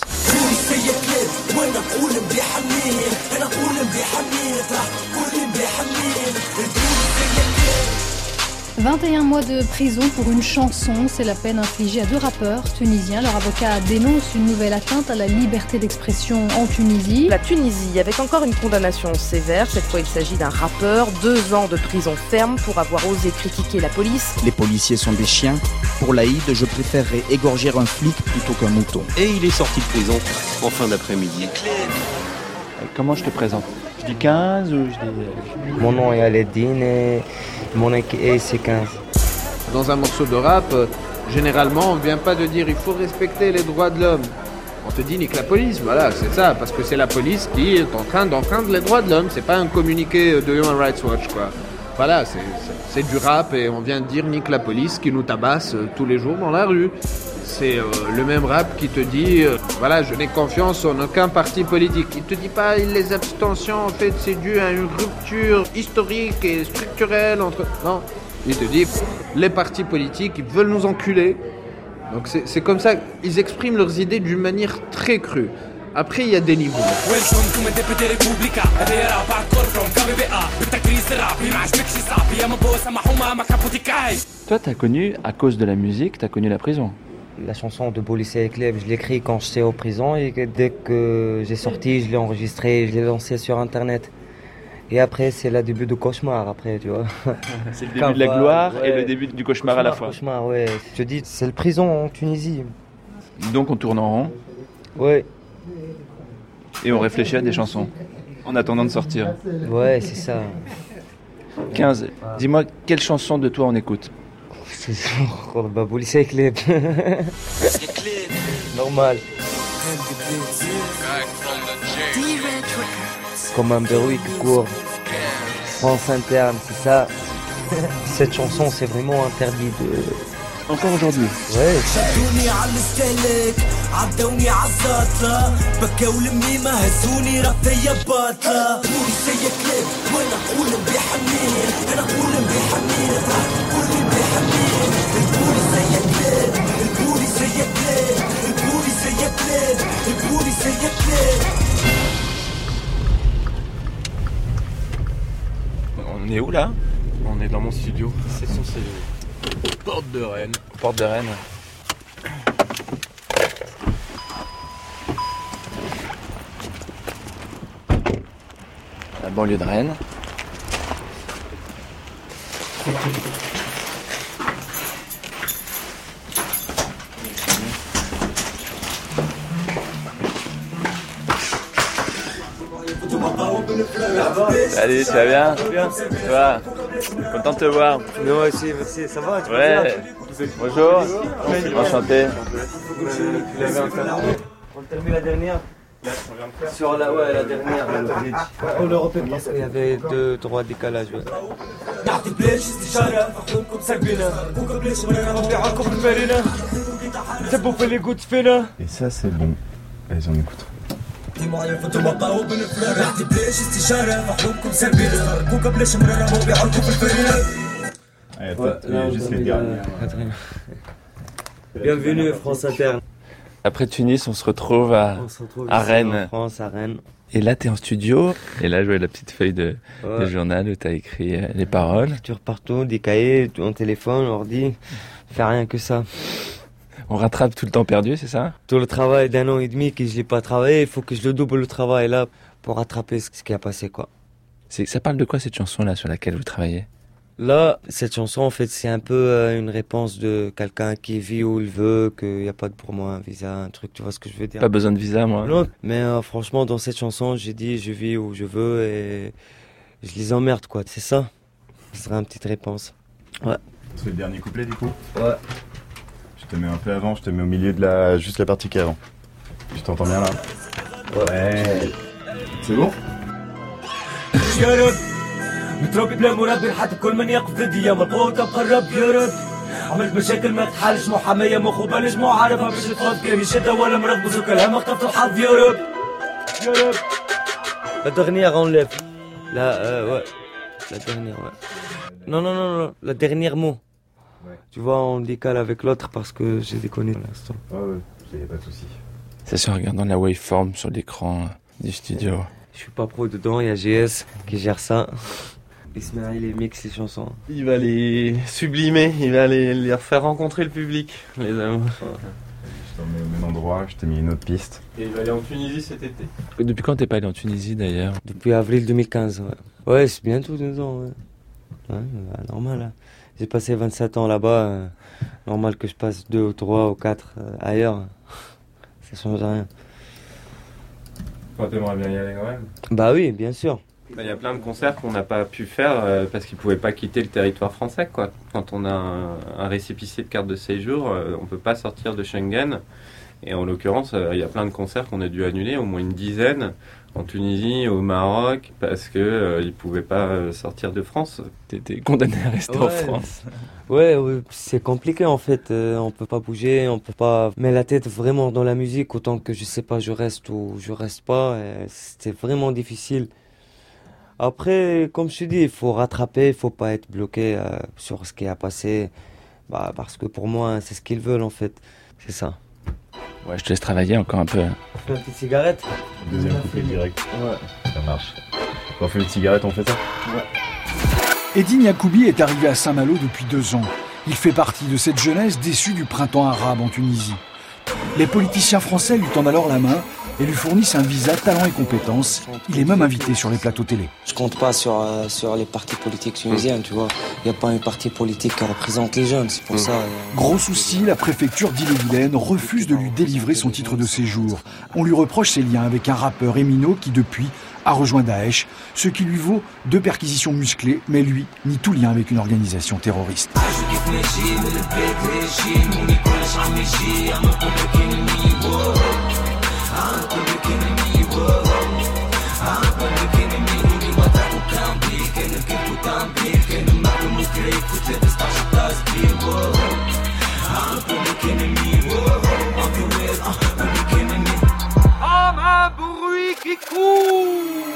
21 mois de prison pour une chanson, c'est la peine infligée à 2 rappeurs tunisiens. Leur avocat dénonce une nouvelle atteinte à la liberté d'expression en Tunisie. La Tunisie, avec encore une condamnation sévère. Cette fois, il s'agit d'un rappeur. 2 ans de prison ferme pour avoir osé critiquer la police. Les policiers sont des chiens. Pour l'Aïd, je préférerais égorger un flic plutôt qu'un mouton. Et il est sorti de prison en fin d'après-midi. Comment je te présente? Je dis 15 ou je dis... Mon nom est Aledine et mon AKA c'est 15. Dans un morceau de rap, généralement on ne vient pas de dire il faut respecter les droits de l'homme. On te dit nique la police, voilà, c'est ça, parce que c'est la police qui est en train d'enfreindre les droits de l'homme, c'est pas un communiqué de Human Rights Watch, quoi. Voilà, c'est du rap et on vient de dire nique la police qui nous tabasse tous les jours dans la rue. C'est le même rap qui te dit voilà, je n'ai confiance en aucun parti politique. Il te dit pas les abstentions en fait c'est dû à une rupture historique et structurelle entre... Non, il te dit les partis politiques ils veulent nous enculer. Donc c'est comme ça, ils expriment leurs idées d'une manière très crue. Après il y a des niveaux. Toi t'as connu, à cause de la musique, t'as connu la prison. La chanson de Boulissé et Clef, je l'ai écrite quand j'étais en prison et dès que j'ai sorti, je l'ai enregistré, je l'ai lancé sur Internet. Et après, c'est le début du cauchemar, après, tu vois. C'est le début de la gloire et le début du cauchemar à la fois. Cauchemar, ouais. Je te dis, c'est la prison en Tunisie. Donc on tourne en rond. Ouais. Et on réfléchit à des chansons, en attendant de sortir. Ouais, c'est ça. 15. Dis-moi, quelle chanson de toi on écoute? C'est genre, bah, Boulissé et Clef. Normal. Comme un bruit qui court. France interne, c'est ça. Cette chanson, c'est vraiment interdit de... Encore aujourd'hui. Ouais. On est où là? On est dans mon studio. C'est censé... Porte de Rennes. Porte de Rennes. La banlieue de Rennes. Salut, tu vas bien? Bien. Tu vas? Content de te voir. Moi aussi, merci. Ça va? Ouais. Bonjour. Enchanté. On termine la dernière. Sur la, ouais, la dernière, le bridge. On le refait parce qu'il y avait 2-3 décalages. Ouais. Et ça c'est bon. Allez, on écoute. Bienvenue France Interne. Après Tunis, on se retrouve à Rennes. En France, à Rennes. Et là, t'es en studio. Et là, je vois la petite feuille de journal où t'as écrit les paroles. Écriture partout, des cahiers, un téléphone, ordi. Fais rien que ça. On rattrape tout le temps perdu, c'est ça? Tout le travail d'1 an et demi que je l'ai pas travaillé, il faut que je le double le travail là pour rattraper ce qui a passé, quoi. Ça parle de quoi cette chanson-là sur laquelle vous travaillez? Là, cette chanson, en fait, c'est un peu une réponse de quelqu'un qui vit où il veut, qu'il n'y a pas pour moi un visa, un truc, tu vois ce que je veux dire? Pas besoin de visa, moi. Non, mais franchement, dans cette chanson, j'ai dit, je vis où je veux et je les emmerde, quoi. C'est ça. Ce serait une petite réponse. Ouais. C'est le dernier couplet, du coup? Ouais. Je te mets un peu avant, je te mets au milieu de juste la partie qui est avant. Tu t'entends bien là? Ouais. C'est bon? متربي بلا مربي حتى كل من يقف ضدي مضغوط بقرب يرد عملت مشاكل ما تحلش مو حماية مو خبالش مو عارفها باش تفوت كلامي شدة ولا مرض بزوك الهم خطف الحظ يرد يرد. La dernière enlève. La dernière, ouais. Non, le dernier mot. Ouais. Tu vois, on décale avec l'autre parce que j'ai déconné pour l'instant. Ouais, il n'y a pas de souci. Ça se regarde dans la waveform sur l'écran du studio. Je suis pas pro dedans, il y a GS qui gère ça. Ismaël, il mixe les chansons. Il va les sublimer, il va les faire rencontrer le public, les amours. Je t'en mets au même endroit, je t'ai mis une autre piste. Et il va aller en Tunisie cet été. Depuis quand t'es pas allé en Tunisie d'ailleurs? Depuis avril 2015, ouais. Ouais, c'est bientôt 2 ans, ouais. Ouais, normal, hein. J'ai passé 27 ans là-bas, normal que je passe 2 ou 3 ou 4 ailleurs. Ça change rien. Quand t'aimerais bien y aller quand même? Bah oui, bien sûr. Il y a plein de concerts qu'on n'a pas pu faire parce qu'ils ne pouvaient pas quitter le territoire français, quoi. Quand on a un récépissé de carte de séjour, on ne peut pas sortir de Schengen. Et en l'occurrence, il y a plein de concerts qu'on a dû annuler, au moins une dizaine, en Tunisie, au Maroc, parce qu'ils ne pouvaient pas sortir de France. T'étais condamné à rester en France. Ouais, c'est compliqué en fait. On peut pas bouger, on peut pas mettre la tête vraiment dans la musique, autant que je sais pas, je reste ou je reste pas. C'était vraiment difficile. Après, comme je te dis, il faut rattraper, il faut pas être bloqué sur ce qui a passé. Bah, parce que pour moi, c'est ce qu'ils veulent en fait. C'est ça. Ouais, je te laisse travailler encore un peu. On fait une petite cigarette? Deuxième couplet direct. Ouais. Ça marche. On fait une cigarette, on fait ça? Ouais. Edine Yacoubi est arrivé à Saint-Malo depuis 2 ans. Il fait partie de cette jeunesse déçue du printemps arabe en Tunisie. Les politiciens français lui tendent alors la main et lui fournissent un visa talent et compétences. Il est même invité sur les plateaux télé. Je compte pas sur les partis politiques tunisiens, tu vois. Il n'y a pas un parti politique qui représente les jeunes, c'est pour ça. Gros souci, la préfecture d'Ille-et-Vilaine refuse de lui délivrer son titre de séjour. On lui reproche ses liens avec un rappeur Emino qui, depuis, a rejoint Daesh, ce qui lui vaut 2 perquisitions musclées, mais lui nie tout lien avec une organisation terroriste. Un bruit qui court.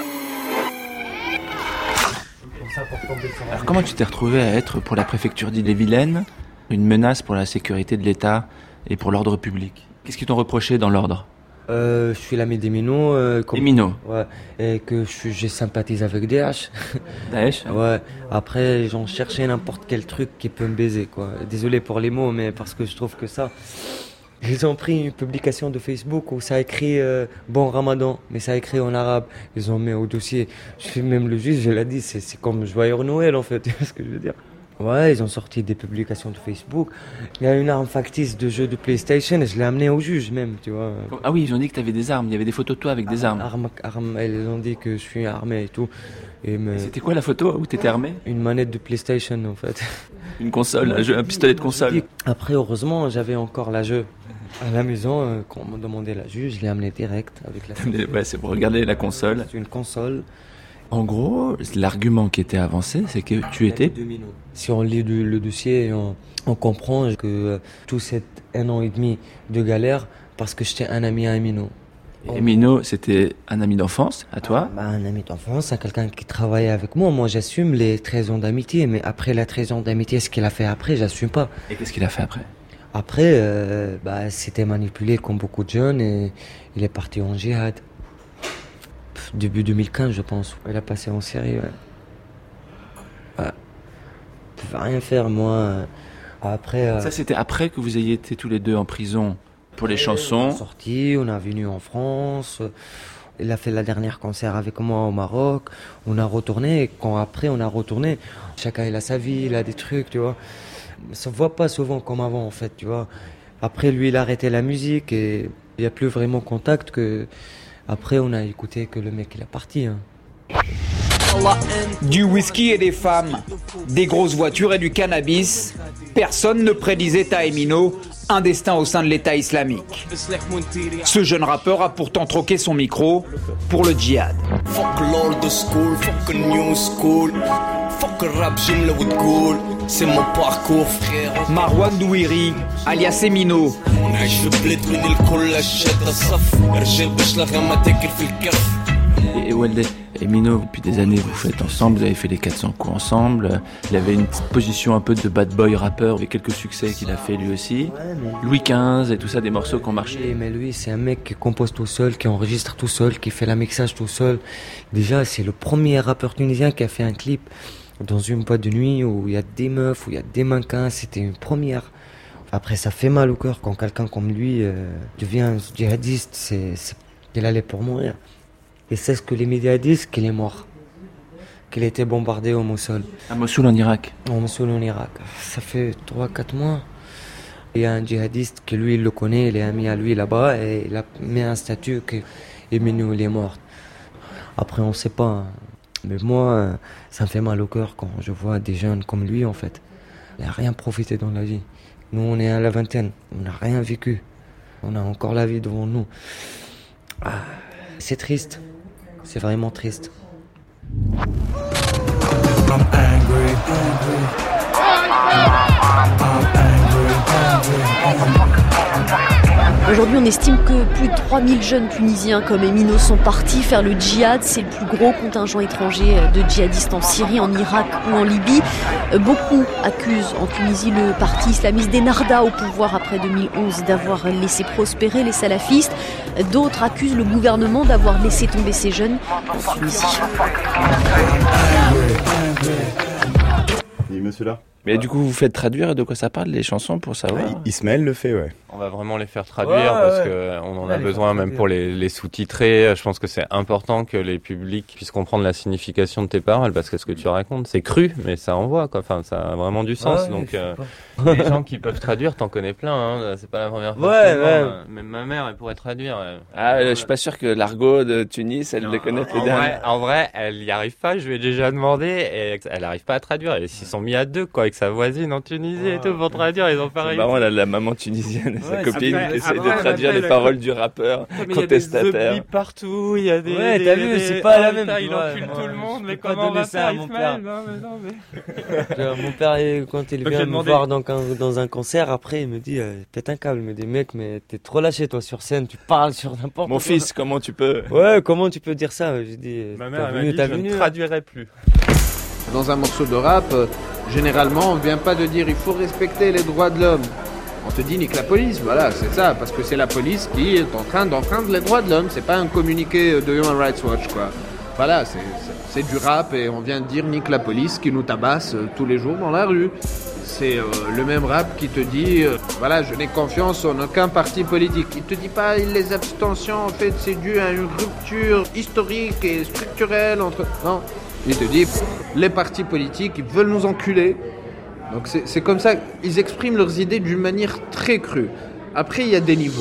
Alors comment tu t'es retrouvé à être pour la préfecture d'Ille-et-Vilaine une menace pour la sécurité de l'État et pour l'ordre public? Qu'est-ce qu'ils t'ont reproché dans l'ordre? Je suis l'ami d'Emino. Emino? Ouais. Et que j'ai sympathise avec Daesh. Daesh? Ouais. Après, ils ont cherché n'importe quel truc qui peut me baiser, quoi. Désolé pour les mots, mais parce que je trouve que ça... Ils ont pris une publication de Facebook où ça a écrit Bon Ramadan, mais ça a écrit en arabe. Ils ont mis au dossier. Même le juge, je l'ai dit, c'est comme Joyeux Noël, en fait. Tu vois ce que je veux dire? Ouais, ils ont sorti des publications de Facebook. Il y a une arme factice de jeu de PlayStation et je l'ai amené au juge même, tu vois. Ah oui, ils ont dit que tu avais des armes. Il y avait des photos de toi avec des armes. Ils ont dit que je suis armé et tout. Et c'était quoi la photo où tu étais armé? Une manette de PlayStation, en fait. Une console, un pistolet de console. Après, heureusement, j'avais encore la jeu à la maison. Quand on m'a demandé la jeu, je l'ai amené direct avec la. Ouais, c'est pour regarder la console. C'est une console. En gros, l'argument qui était avancé, c'est que tu étais... Si on lit le dossier, on comprend que tout cet 1 an et demi de galère, parce que j'étais un ami à Emino. Emino, c'était un ami d'enfance, à toi? Un ami d'enfance, c'est quelqu'un qui travaillait avec moi. Moi, j'assume les 13 ans d'amitié, mais après les 13 ans d'amitié, ce qu'il a fait après, j'assume pas. Et qu'est-ce qu'il a fait après? Après, c'était manipulé comme beaucoup de jeunes et il est parti en djihad. Début 2015, je pense. Il a passé en série, ouais. Je pouvais rien faire, moi. Après... Ça, c'était après que vous ayez été tous les deux en prison pour les chansons? On est sortis, on est venu en France. Il a fait la dernière concert avec moi au Maroc. On a retourné, et quand après on a retourné, chacun il a sa vie, il a des trucs, tu vois. Ça se voit pas souvent comme avant, en fait, tu vois. Après, lui, il a arrêté la musique et il n'y a plus vraiment contact que... Après, on a écouté que le mec, il est parti. Hein. Du whisky et des femmes, des grosses voitures et du cannabis. Personne ne prédisait à Emino un destin au sein de l'État islamique. Ce jeune rappeur a pourtant troqué son micro pour le djihad. Fuck l'old school, fuck new school, fuck rap, j'aime le wood c'est mon parcours, frère. Marwan Douiri, alias Emino. Et Welde, Et Mino, depuis des années, vous faites ensemble, vous avez fait les 400 coups ensemble. Il avait une petite position un peu de bad boy rappeur, avec quelques succès qu'il a fait lui aussi. Ouais, mais... Louis XV et tout ça, des morceaux qui ont marché. Oui, mais lui, c'est un mec qui compose tout seul, qui enregistre tout seul, qui fait la mixage tout seul. Déjà, c'est le premier rappeur tunisien qui a fait un clip dans une boîte de nuit où il y a des meufs, où il y a des mannequins. C'était une première. Après, ça fait mal au cœur quand quelqu'un comme lui devient djihadiste. Il allait pour mourir. Et c'est ce que les médias disent, qu'il est mort. Qu'il a été bombardé au Mossoul. À Mossoul en Irak. Au Mossoul en Irak. Ça fait 3-4 mois. Il y a un djihadiste qui lui, il le connaît, il est ami à lui là-bas et il a mis un statut que Emino, il est mort. Après, on sait pas. Mais moi, ça me fait mal au cœur quand je vois des jeunes comme lui, en fait. Il n'a rien profité dans la vie. Nous, on est à la vingtaine. On n'a rien vécu. On a encore la vie devant nous. C'est triste. C'est vraiment triste. I'm angry. Aujourd'hui, on estime que plus de 3000 jeunes Tunisiens comme Emino sont partis faire le djihad. C'est le plus gros contingent étranger de djihadistes en Syrie, en Irak ou en Libye. Beaucoup accusent en Tunisie le parti islamiste d'Ennahda au pouvoir après 2011 d'avoir laissé prospérer les salafistes. D'autres accusent le gouvernement d'avoir laissé tomber ces jeunes en Tunisie. Et monsieur là. Mais du coup, vous faites traduire de quoi ça parle, les chansons, pour savoir? Ismaël le fait, ouais. On va vraiment les faire traduire parce qu'on en a besoin même pour les sous-titrer. Je pense que c'est important que les publics puissent comprendre la signification de tes paroles parce que ce que tu racontes, c'est cru, mais ça envoie, quoi. Enfin, ça a vraiment du sens. Donc, les gens qui peuvent traduire, t'en connais plein, hein. C'est pas la première fois. Même ma mère, elle pourrait traduire. Je suis pas sûr que l'argot de Tunis, elle le connaît plus d'un. En vrai, elle y arrive pas. Je lui ai déjà demandé et elle arrive pas à traduire. Ils s'y sont mis à deux, quoi, avec sa voisine en Tunisie et tout pour traduire. Ils ont pas réussi. C'est marrant, la maman tunisienne, sa copine, qui essaie de traduire les paroles du rappeur contestataire. Il y a des partout, il y a des... Ouais, t'as vu, c'est pas la même. Il encule tout le monde, mais comment on va faire, Ismaël? Mon père, quand il vient me voir dans un concert, après, il me dit, pète un câble. Il me dit, mec, mais t'es trop lâché, toi, sur scène, tu parles sur n'importe quoi. Mon fils, comment tu peux? Ouais, comment tu peux dire ça? J'ai dit, ma mère, elle m'a dit, je ne traduirai plus. Dans un morceau de rap, généralement, on ne vient pas de dire il faut respecter les droits de l'homme. On te dit nique la police, voilà, c'est ça, parce que c'est la police qui est en train d'enfreindre les droits de l'homme. C'est pas un communiqué de Human Rights Watch, quoi. Voilà, c'est du rap et on vient de dire nique la police qui nous tabasse tous les jours dans la rue. C'est le même rap qui te dit voilà, je n'ai confiance en aucun parti politique. Il te dit pas les abstentions, en fait, c'est dû à une rupture historique et structurelle entre... Non. Il te dit, les partis politiques, ils veulent nous enculer. Donc c'est comme ça, ils expriment leurs idées d'une manière très crue. Après, il y a des niveaux.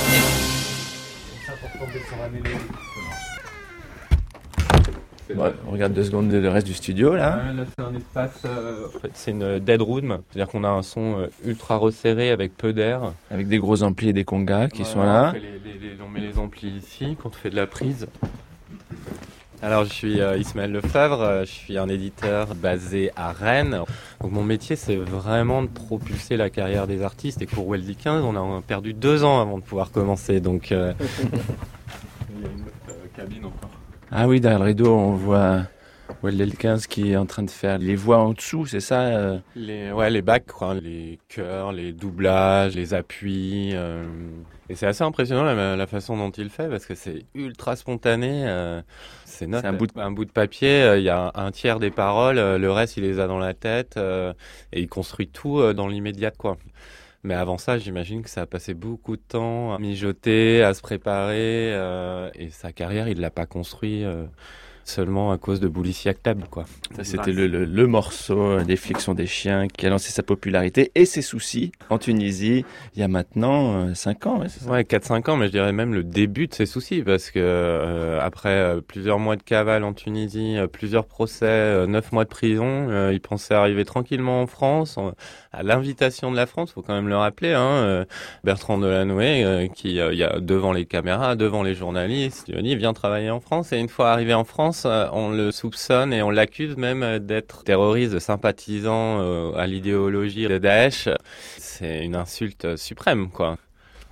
Ouais, on regarde 2 secondes le reste du studio, là. Là, c'est un espace, en fait, c'est une dead room. C'est-à-dire qu'on a un son ultra resserré avec peu d'air. Avec des gros amplis et des congas qui sont là. On met les amplis ici quand on fait de la prise. Alors, je suis Ismaël Lefebvre, je suis un éditeur basé à Rennes. Donc, mon métier, c'est vraiment de propulser la carrière des artistes. Et pour Weldy 15, on a perdu 2 ans avant de pouvoir commencer. Donc, il y a une cabine encore. Ah oui, derrière le rideau, on voit Weldy 15 qui est en train de faire les voix en dessous, c'est ça Les backs, quoi. Les chœurs, les doublages, les appuis. Et c'est assez impressionnant la façon dont il fait parce que c'est ultra spontané. C'est un bout de papier, il y a un tiers des paroles, le reste il les a dans la tête et il construit tout dans l'immédiat, quoi. Mais avant ça, j'imagine que ça a passé beaucoup de temps à mijoter, à se préparer et sa carrière, il l'a pas construit seulement à cause de Boulissi Akhtab, quoi. Ça, c'était le morceau des flics sont des chiens qui a lancé sa popularité et ses soucis en Tunisie il y a maintenant 5 ans. Ouais, c'est ça. Ouais, 4-5 ans, mais je dirais même le début de ses soucis parce que après plusieurs mois de cavale en Tunisie, plusieurs procès, 9 mois de prison, il pensait arriver tranquillement en France à l'invitation de la France, faut quand même le rappeler, hein, Bertrand Delanoë qui y a devant les caméras, devant les journalistes, il dit viens travailler en France et une fois arrivé en France, on le soupçonne et on l'accuse même d'être terroriste, sympathisant à l'idéologie de Daesh. C'est une insulte suprême, quoi.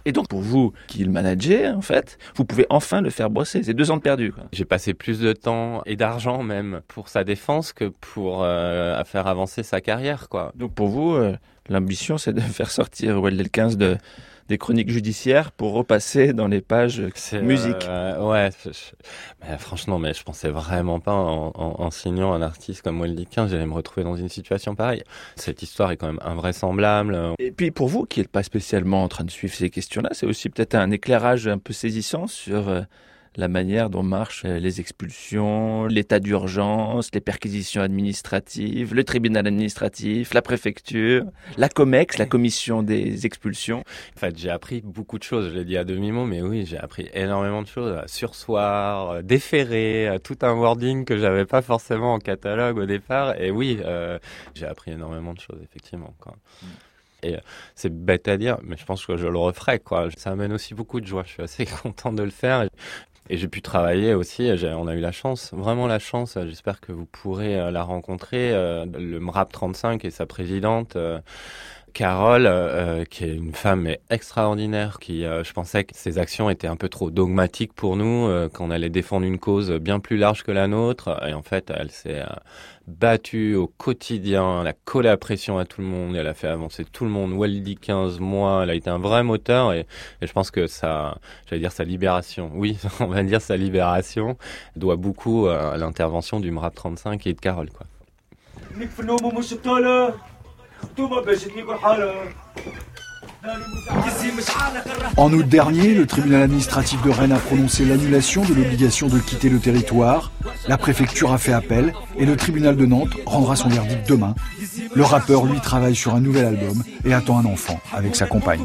Et donc, pour vous, qui le managez, en fait, vous pouvez enfin le faire bosser. C'est 2 ans de perdu, quoi. J'ai passé plus de temps et d'argent même pour sa défense que pour faire avancer sa carrière, quoi. Donc, pour vous, l'ambition, c'est de faire sortir Well Delquins des chroniques judiciaires pour repasser dans les pages musique. Mais franchement, je pensais vraiment pas en signant un artiste comme Well Delquins, j'allais me retrouver dans une situation pareille. Cette histoire est quand même invraisemblable. Et puis pour vous, qui n'êtes pas spécialement en train de suivre ces questions-là, c'est aussi peut-être un éclairage un peu saisissant sur la manière dont marchent les expulsions, l'état d'urgence, les perquisitions administratives, le tribunal administratif, la préfecture, la COMEX, la commission des expulsions. En fait, j'ai appris beaucoup de choses, je l'ai dit à demi-mot, mais oui, j'ai appris énormément de choses. Surseoir, déférer, tout un wording que j'avais pas forcément en catalogue au départ. Et oui, j'ai appris énormément de choses, effectivement, quoi. Et c'est bête à dire, mais je pense que je le referai, quoi. Ça amène aussi beaucoup de joie, je suis assez content de le faire. Et j'ai pu travailler aussi, on a eu la chance, vraiment la chance, j'espère que vous pourrez la rencontrer, le MRAP 35 et sa présidente, Carole, qui est une femme extraordinaire, qui, je pensais que ses actions étaient un peu trop dogmatiques pour nous, qu'on allait défendre une cause bien plus large que la nôtre, et en fait, elle s'est battue au quotidien, elle a collé la pression à tout le monde, elle a fait avancer tout le monde, Well Delquins, moi, elle a été un vrai moteur, et je pense que sa libération, oui, on va dire sa libération, doit beaucoup à l'intervention du MRAP 35 et de Carole, quoi. En août dernier, le tribunal administratif de Rennes a prononcé l'annulation de l'obligation de quitter le territoire. La préfecture a fait appel et le tribunal de Nantes rendra son verdict demain. Le rappeur, lui, travaille sur un nouvel album et attend un enfant avec sa compagne.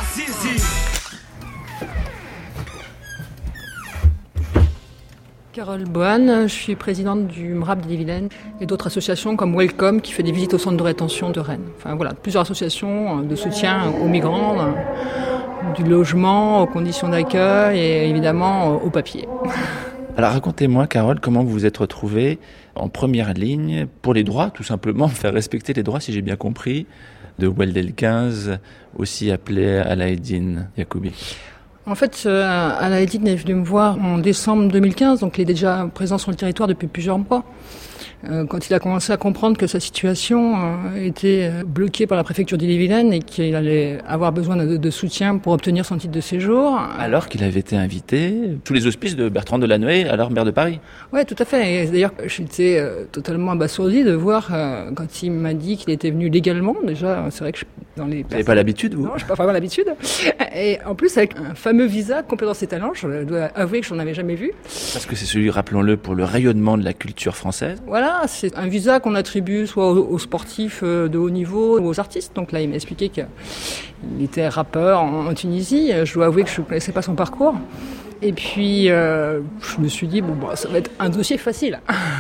Carole Bohan, je suis présidente du MRAP des Yvelines et d'autres associations comme Welcome qui fait des visites au centre de rétention de Rennes. Enfin voilà, plusieurs associations de soutien aux migrants, du logement, aux conditions d'accueil et évidemment aux papiers. Alors racontez-moi, Carole, comment vous vous êtes retrouvée en première ligne pour les droits, tout simplement, faire respecter les droits, si j'ai bien compris, de Well Delquins, aussi appelé Alaeddine Yacoubi. En fait, Alaeddine est venu me voir en décembre 2015, donc il est déjà présent sur le territoire depuis plusieurs mois. Quand il a commencé à comprendre que sa situation était bloquée par la préfecture d'Ille-et-Vilaine et qu'il allait avoir besoin de soutien pour obtenir son titre de séjour. Alors qu'il avait été invité sous les auspices de Bertrand Delanoë, alors maire de Paris. Ouais, tout à fait. Et d'ailleurs, j'étais totalement abasourdi de voir quand il m'a dit qu'il était venu légalement. Déjà, c'est vrai que dans les... Vous n'avez pas l'habitude, vous ? Non, je n'ai pas vraiment l'habitude. Et en plus, avec un fameux visa complétant ses talents, je dois avouer que je n'en avais jamais vu. Parce que c'est celui, rappelons-le, pour le rayonnement de la culture française. Voilà, c'est un visa qu'on attribue soit aux sportifs de haut niveau ou aux artistes. Donc là, il m'a expliqué qu'il était rappeur en Tunisie. Je dois avouer que je ne connaissais pas son parcours. Et puis, je me suis dit, ça va être un dossier facile.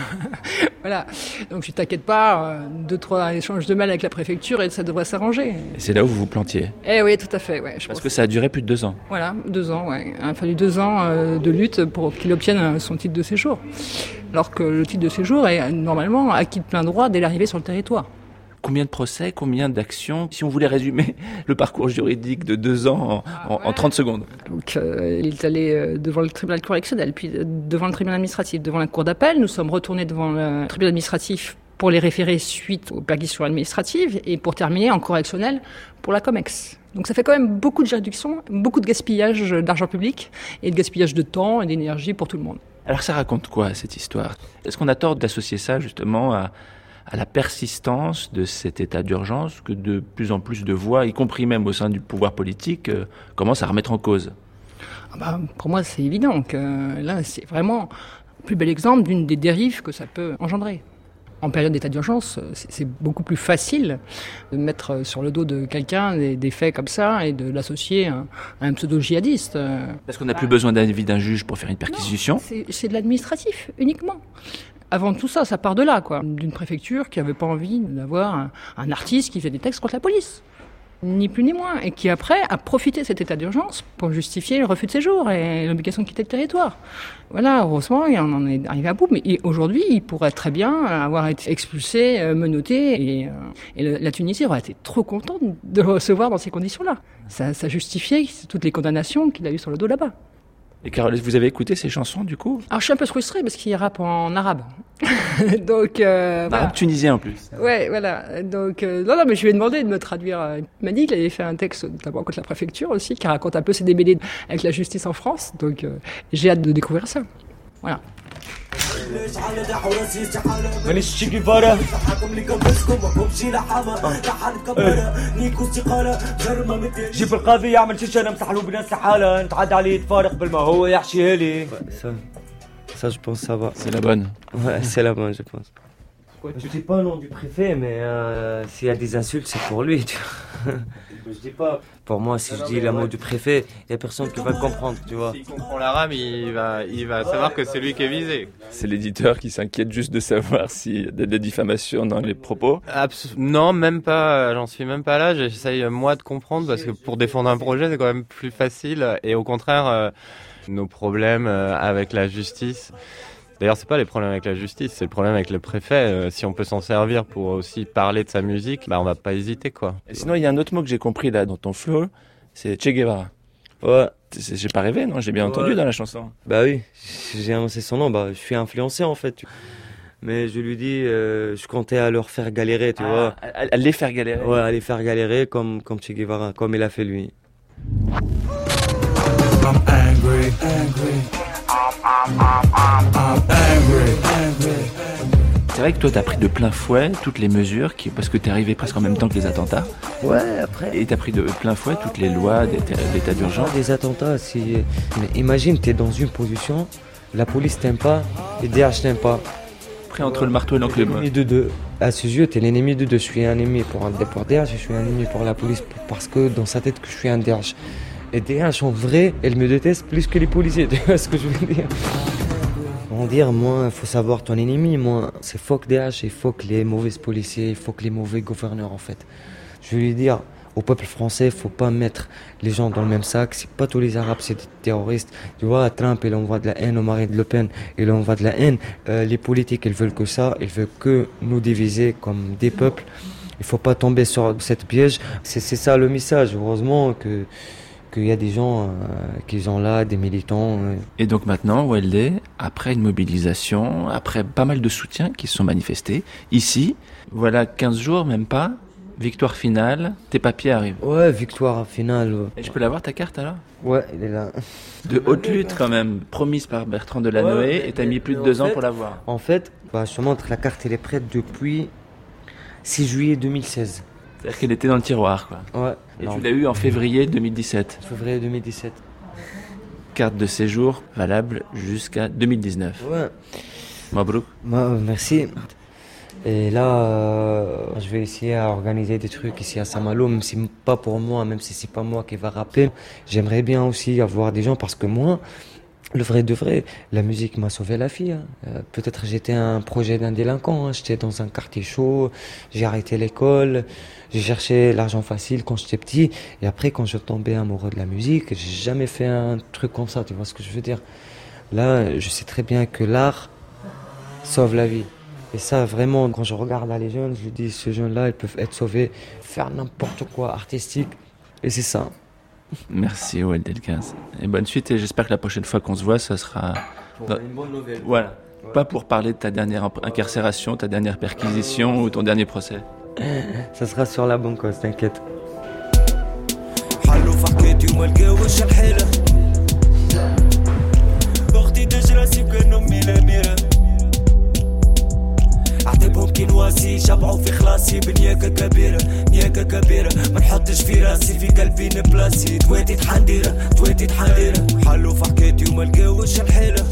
Voilà. Donc, je t'inquiète pas, 2-3 échanges de mails avec la préfecture et ça devrait s'arranger. Et c'est là où vous vous plantiez ? Eh oui, tout à fait, ouais. Parce que ça a duré plus de 2 ans. Voilà, 2 ans, ouais. Il a fallu 2 ans de lutte pour qu'il obtienne son titre de séjour. Alors que le titre de séjour est normalement acquis de plein droit dès l'arrivée sur le territoire. Combien de procès, combien d'actions, si on voulait résumer le parcours juridique de 2 ans en 30 secondes? Donc, il est allé devant le tribunal correctionnel, puis devant le tribunal administratif, devant la cour d'appel. Nous sommes retournés devant le tribunal administratif pour les référer suite aux perquisitions administratives et pour terminer en correctionnel pour la COMEX. Donc ça fait quand même beaucoup de juridictions, beaucoup de gaspillage d'argent public et de gaspillage de temps et d'énergie pour tout le monde. Alors ça raconte quoi cette histoire? Est-ce qu'on a tort d'associer ça justement à la persistance de cet état d'urgence que de plus en plus de voix, y compris même au sein du pouvoir politique, commencent à remettre en cause? Pour moi, c'est évident que là, c'est vraiment le plus bel exemple d'une des dérives que ça peut engendrer. En période d'état d'urgence, c'est beaucoup plus facile de mettre sur le dos de quelqu'un des faits comme ça et de l'associer à un pseudo-djihadiste. Parce qu'on n'a plus besoin d'avis d'un juge pour faire une perquisition? Non, c'est de l'administratif, uniquement. Avant tout ça, ça part de là, quoi. D'une préfecture qui n'avait pas envie d'avoir un artiste qui fait des textes contre la police. Ni plus ni moins. Et qui après a profité de cet état d'urgence pour justifier le refus de séjour et l'obligation de quitter le territoire. Voilà, heureusement, il en est arrivé à bout. Mais aujourd'hui, il pourrait très bien avoir été expulsé, menotté. Et la Tunisie aurait été trop contente de le recevoir dans ces conditions-là. Ça justifiait toutes les condamnations qu'il a eues sur le dos là-bas. Et Carole, vous avez écouté ces chansons du coup ? Alors je suis un peu frustrée parce qu'il rappe en arabe. Donc arabe tunisien en plus. Ouais, voilà. Donc non, mais je lui ai demandé de me traduire. Il m'a dit qu'il avait fait un texte notamment contre la préfecture aussi, qui raconte un peu ses démêlés avec la justice en France. Donc j'ai hâte de découvrir ça. Voilà. مانيش تشي كيفارا جيب القاضي يعمل شيشه نمسح له بناس الحاله نتعدى عليه يتفارق بالما هو يحشيها لي Ça, je pense, ça va. C'est la bonne. Ouais, c'est la bonne, je pense. Je dis pas le nom du préfet, mais s'il y a des insultes, c'est pour lui. Tu vois. Je dis pas. Pour moi, si je dis le mot du préfet, il y a personne qui va comprendre, tu vois. S'il comprend l'arabe, il va savoir que c'est lui qui est visé. C'est l'éditeur qui s'inquiète juste de savoir s'il y a de diffamation dans les propos. Non, même pas. J'en suis même pas là. J'essaye moi de comprendre parce que pour défendre un projet, c'est quand même plus facile. Et au contraire, nos problèmes avec la justice. D'ailleurs, c'est pas les problèmes avec la justice, c'est le problème avec le préfet. Si on peut s'en servir pour aussi parler de sa musique, on va pas hésiter, quoi. Et sinon, il y a un autre mot que j'ai compris là dans ton flow, c'est Che Guevara. Ouais. J'ai pas rêvé, non ? J'ai bien entendu dans la chanson. Bah oui, j'ai annoncé son nom, je suis influencé en fait. Mais je lui dis, je comptais à leur faire galérer, tu vois. À les faire galérer. Ouais, à les faire galérer comme Che Guevara, comme il a fait lui. I'm angry, angry. I'm angry. C'est vrai que toi, t'as pris de plein fouet toutes les mesures, parce que t'es arrivé presque en même temps que les attentats. Ouais, après. Et t'as pris de plein fouet toutes les lois d'état d'urgence. Des attentats, mais imagine, t'es dans une position, la police t'aime pas, les DH t'aiment pas. Après, entre le marteau et l'enclume. L'ennemi de deux. À ses yeux, t'es l'ennemi de deux. Je suis un ennemi pour DH, je suis un ennemi pour la police, parce que dans sa tête, que je suis un DH. Et DH, en vrai, elle me déteste plus que les policiers, tu vois ce que je veux dire. On dit, moi, il faut savoir ton ennemi, moi, c'est fuck DH, il faut que les mauvais policiers, il faut que les mauvais gouverneurs, en fait. Je veux lui dire, au peuple français, il faut pas mettre les gens dans le même sac, c'est pas tous les Arabes, c'est des terroristes. Tu vois, Trump, il envoie de la haine, au mari de Le Pen, il envoie de la haine. Les politiques, ils veulent que ça, ils veulent que nous diviser comme des peuples. Il faut pas tomber sur cette piège. C'est ça le message, heureusement qu'il y a des gens qui sont là, des militants. Et donc maintenant, Welde, après une mobilisation, après pas mal de soutiens qui se sont manifestés, ici, voilà 15 jours, même pas, victoire finale, tes papiers arrivent. Ouais, victoire finale. Et je peux l'avoir ta carte alors ? Ouais, il est là. De haute lutte quand même, promise par Bertrand Delanoë, et t'as mis plus de 2 ans pour l'avoir. En fait, je te montre, la carte elle est prête depuis 6 juillet 2016. C'est-à-dire qu'elle était dans le tiroir, quoi. Ouais. Et tu l'as eu en février 2017. Février 2017. Carte de séjour valable jusqu'à 2019. Ouais. Mabrouk. Merci. Et là, je vais essayer à organiser des trucs ici à Saint-Malo, même si pas pour moi, même si c'est pas moi qui va rapper. J'aimerais bien aussi avoir des gens parce que moi, le vrai de vrai, la musique m'a sauvé la vie. Peut-être j'étais un projet d'un délinquant, j'étais dans un quartier chaud, j'ai arrêté l'école, j'ai cherché l'argent facile quand j'étais petit. Et après, quand je tombais amoureux de la musique, j'ai jamais fait un truc comme ça, tu vois ce que je veux dire. Là, je sais très bien que l'art sauve la vie. Et ça, vraiment, quand je regarde là les jeunes, je dis, ces jeunes-là, ils peuvent être sauvés, faire n'importe quoi artistique. Et c'est ça. Merci Welde El-Kaz. Et bonne suite, et j'espère que la prochaine fois qu'on se voit, ça sera... une bonne nouvelle. Voilà. Ouais. Pas pour parler de ta dernière incarcération, ta dernière perquisition ou ton dernier procès. Ça sera sur la bonne cause, t'inquiète. اعطيبهم كنواسي شبعوا في خلاصي بنياكة كبيرة نياكة كبيرة ما نحطش في راسي في قلبي نبلاسي تويتي تحنديرة تويتي تحنديرة حلو في حكايتي وما لقاوش الحيلة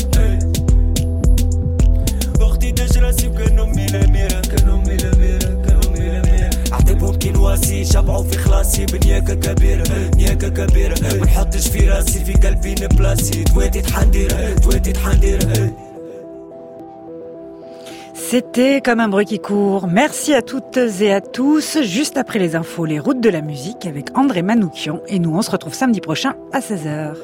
اختي داش راسي وكان امي لاميرة كان امي لاميرة كان امي لاميرة اعطيبهم كنواسي شبعوا في خلاصي بنياكة كبيرة نياكة كبيرة ما نحطش في راسي في قلبي نبلاسي تويتي تحنديرة تويتي تحنديرة. C'était Comme un bruit qui court. Merci à toutes et à tous. Juste après les infos, les routes de la musique avec André Manoukian. Et nous, on se retrouve samedi prochain à 16h.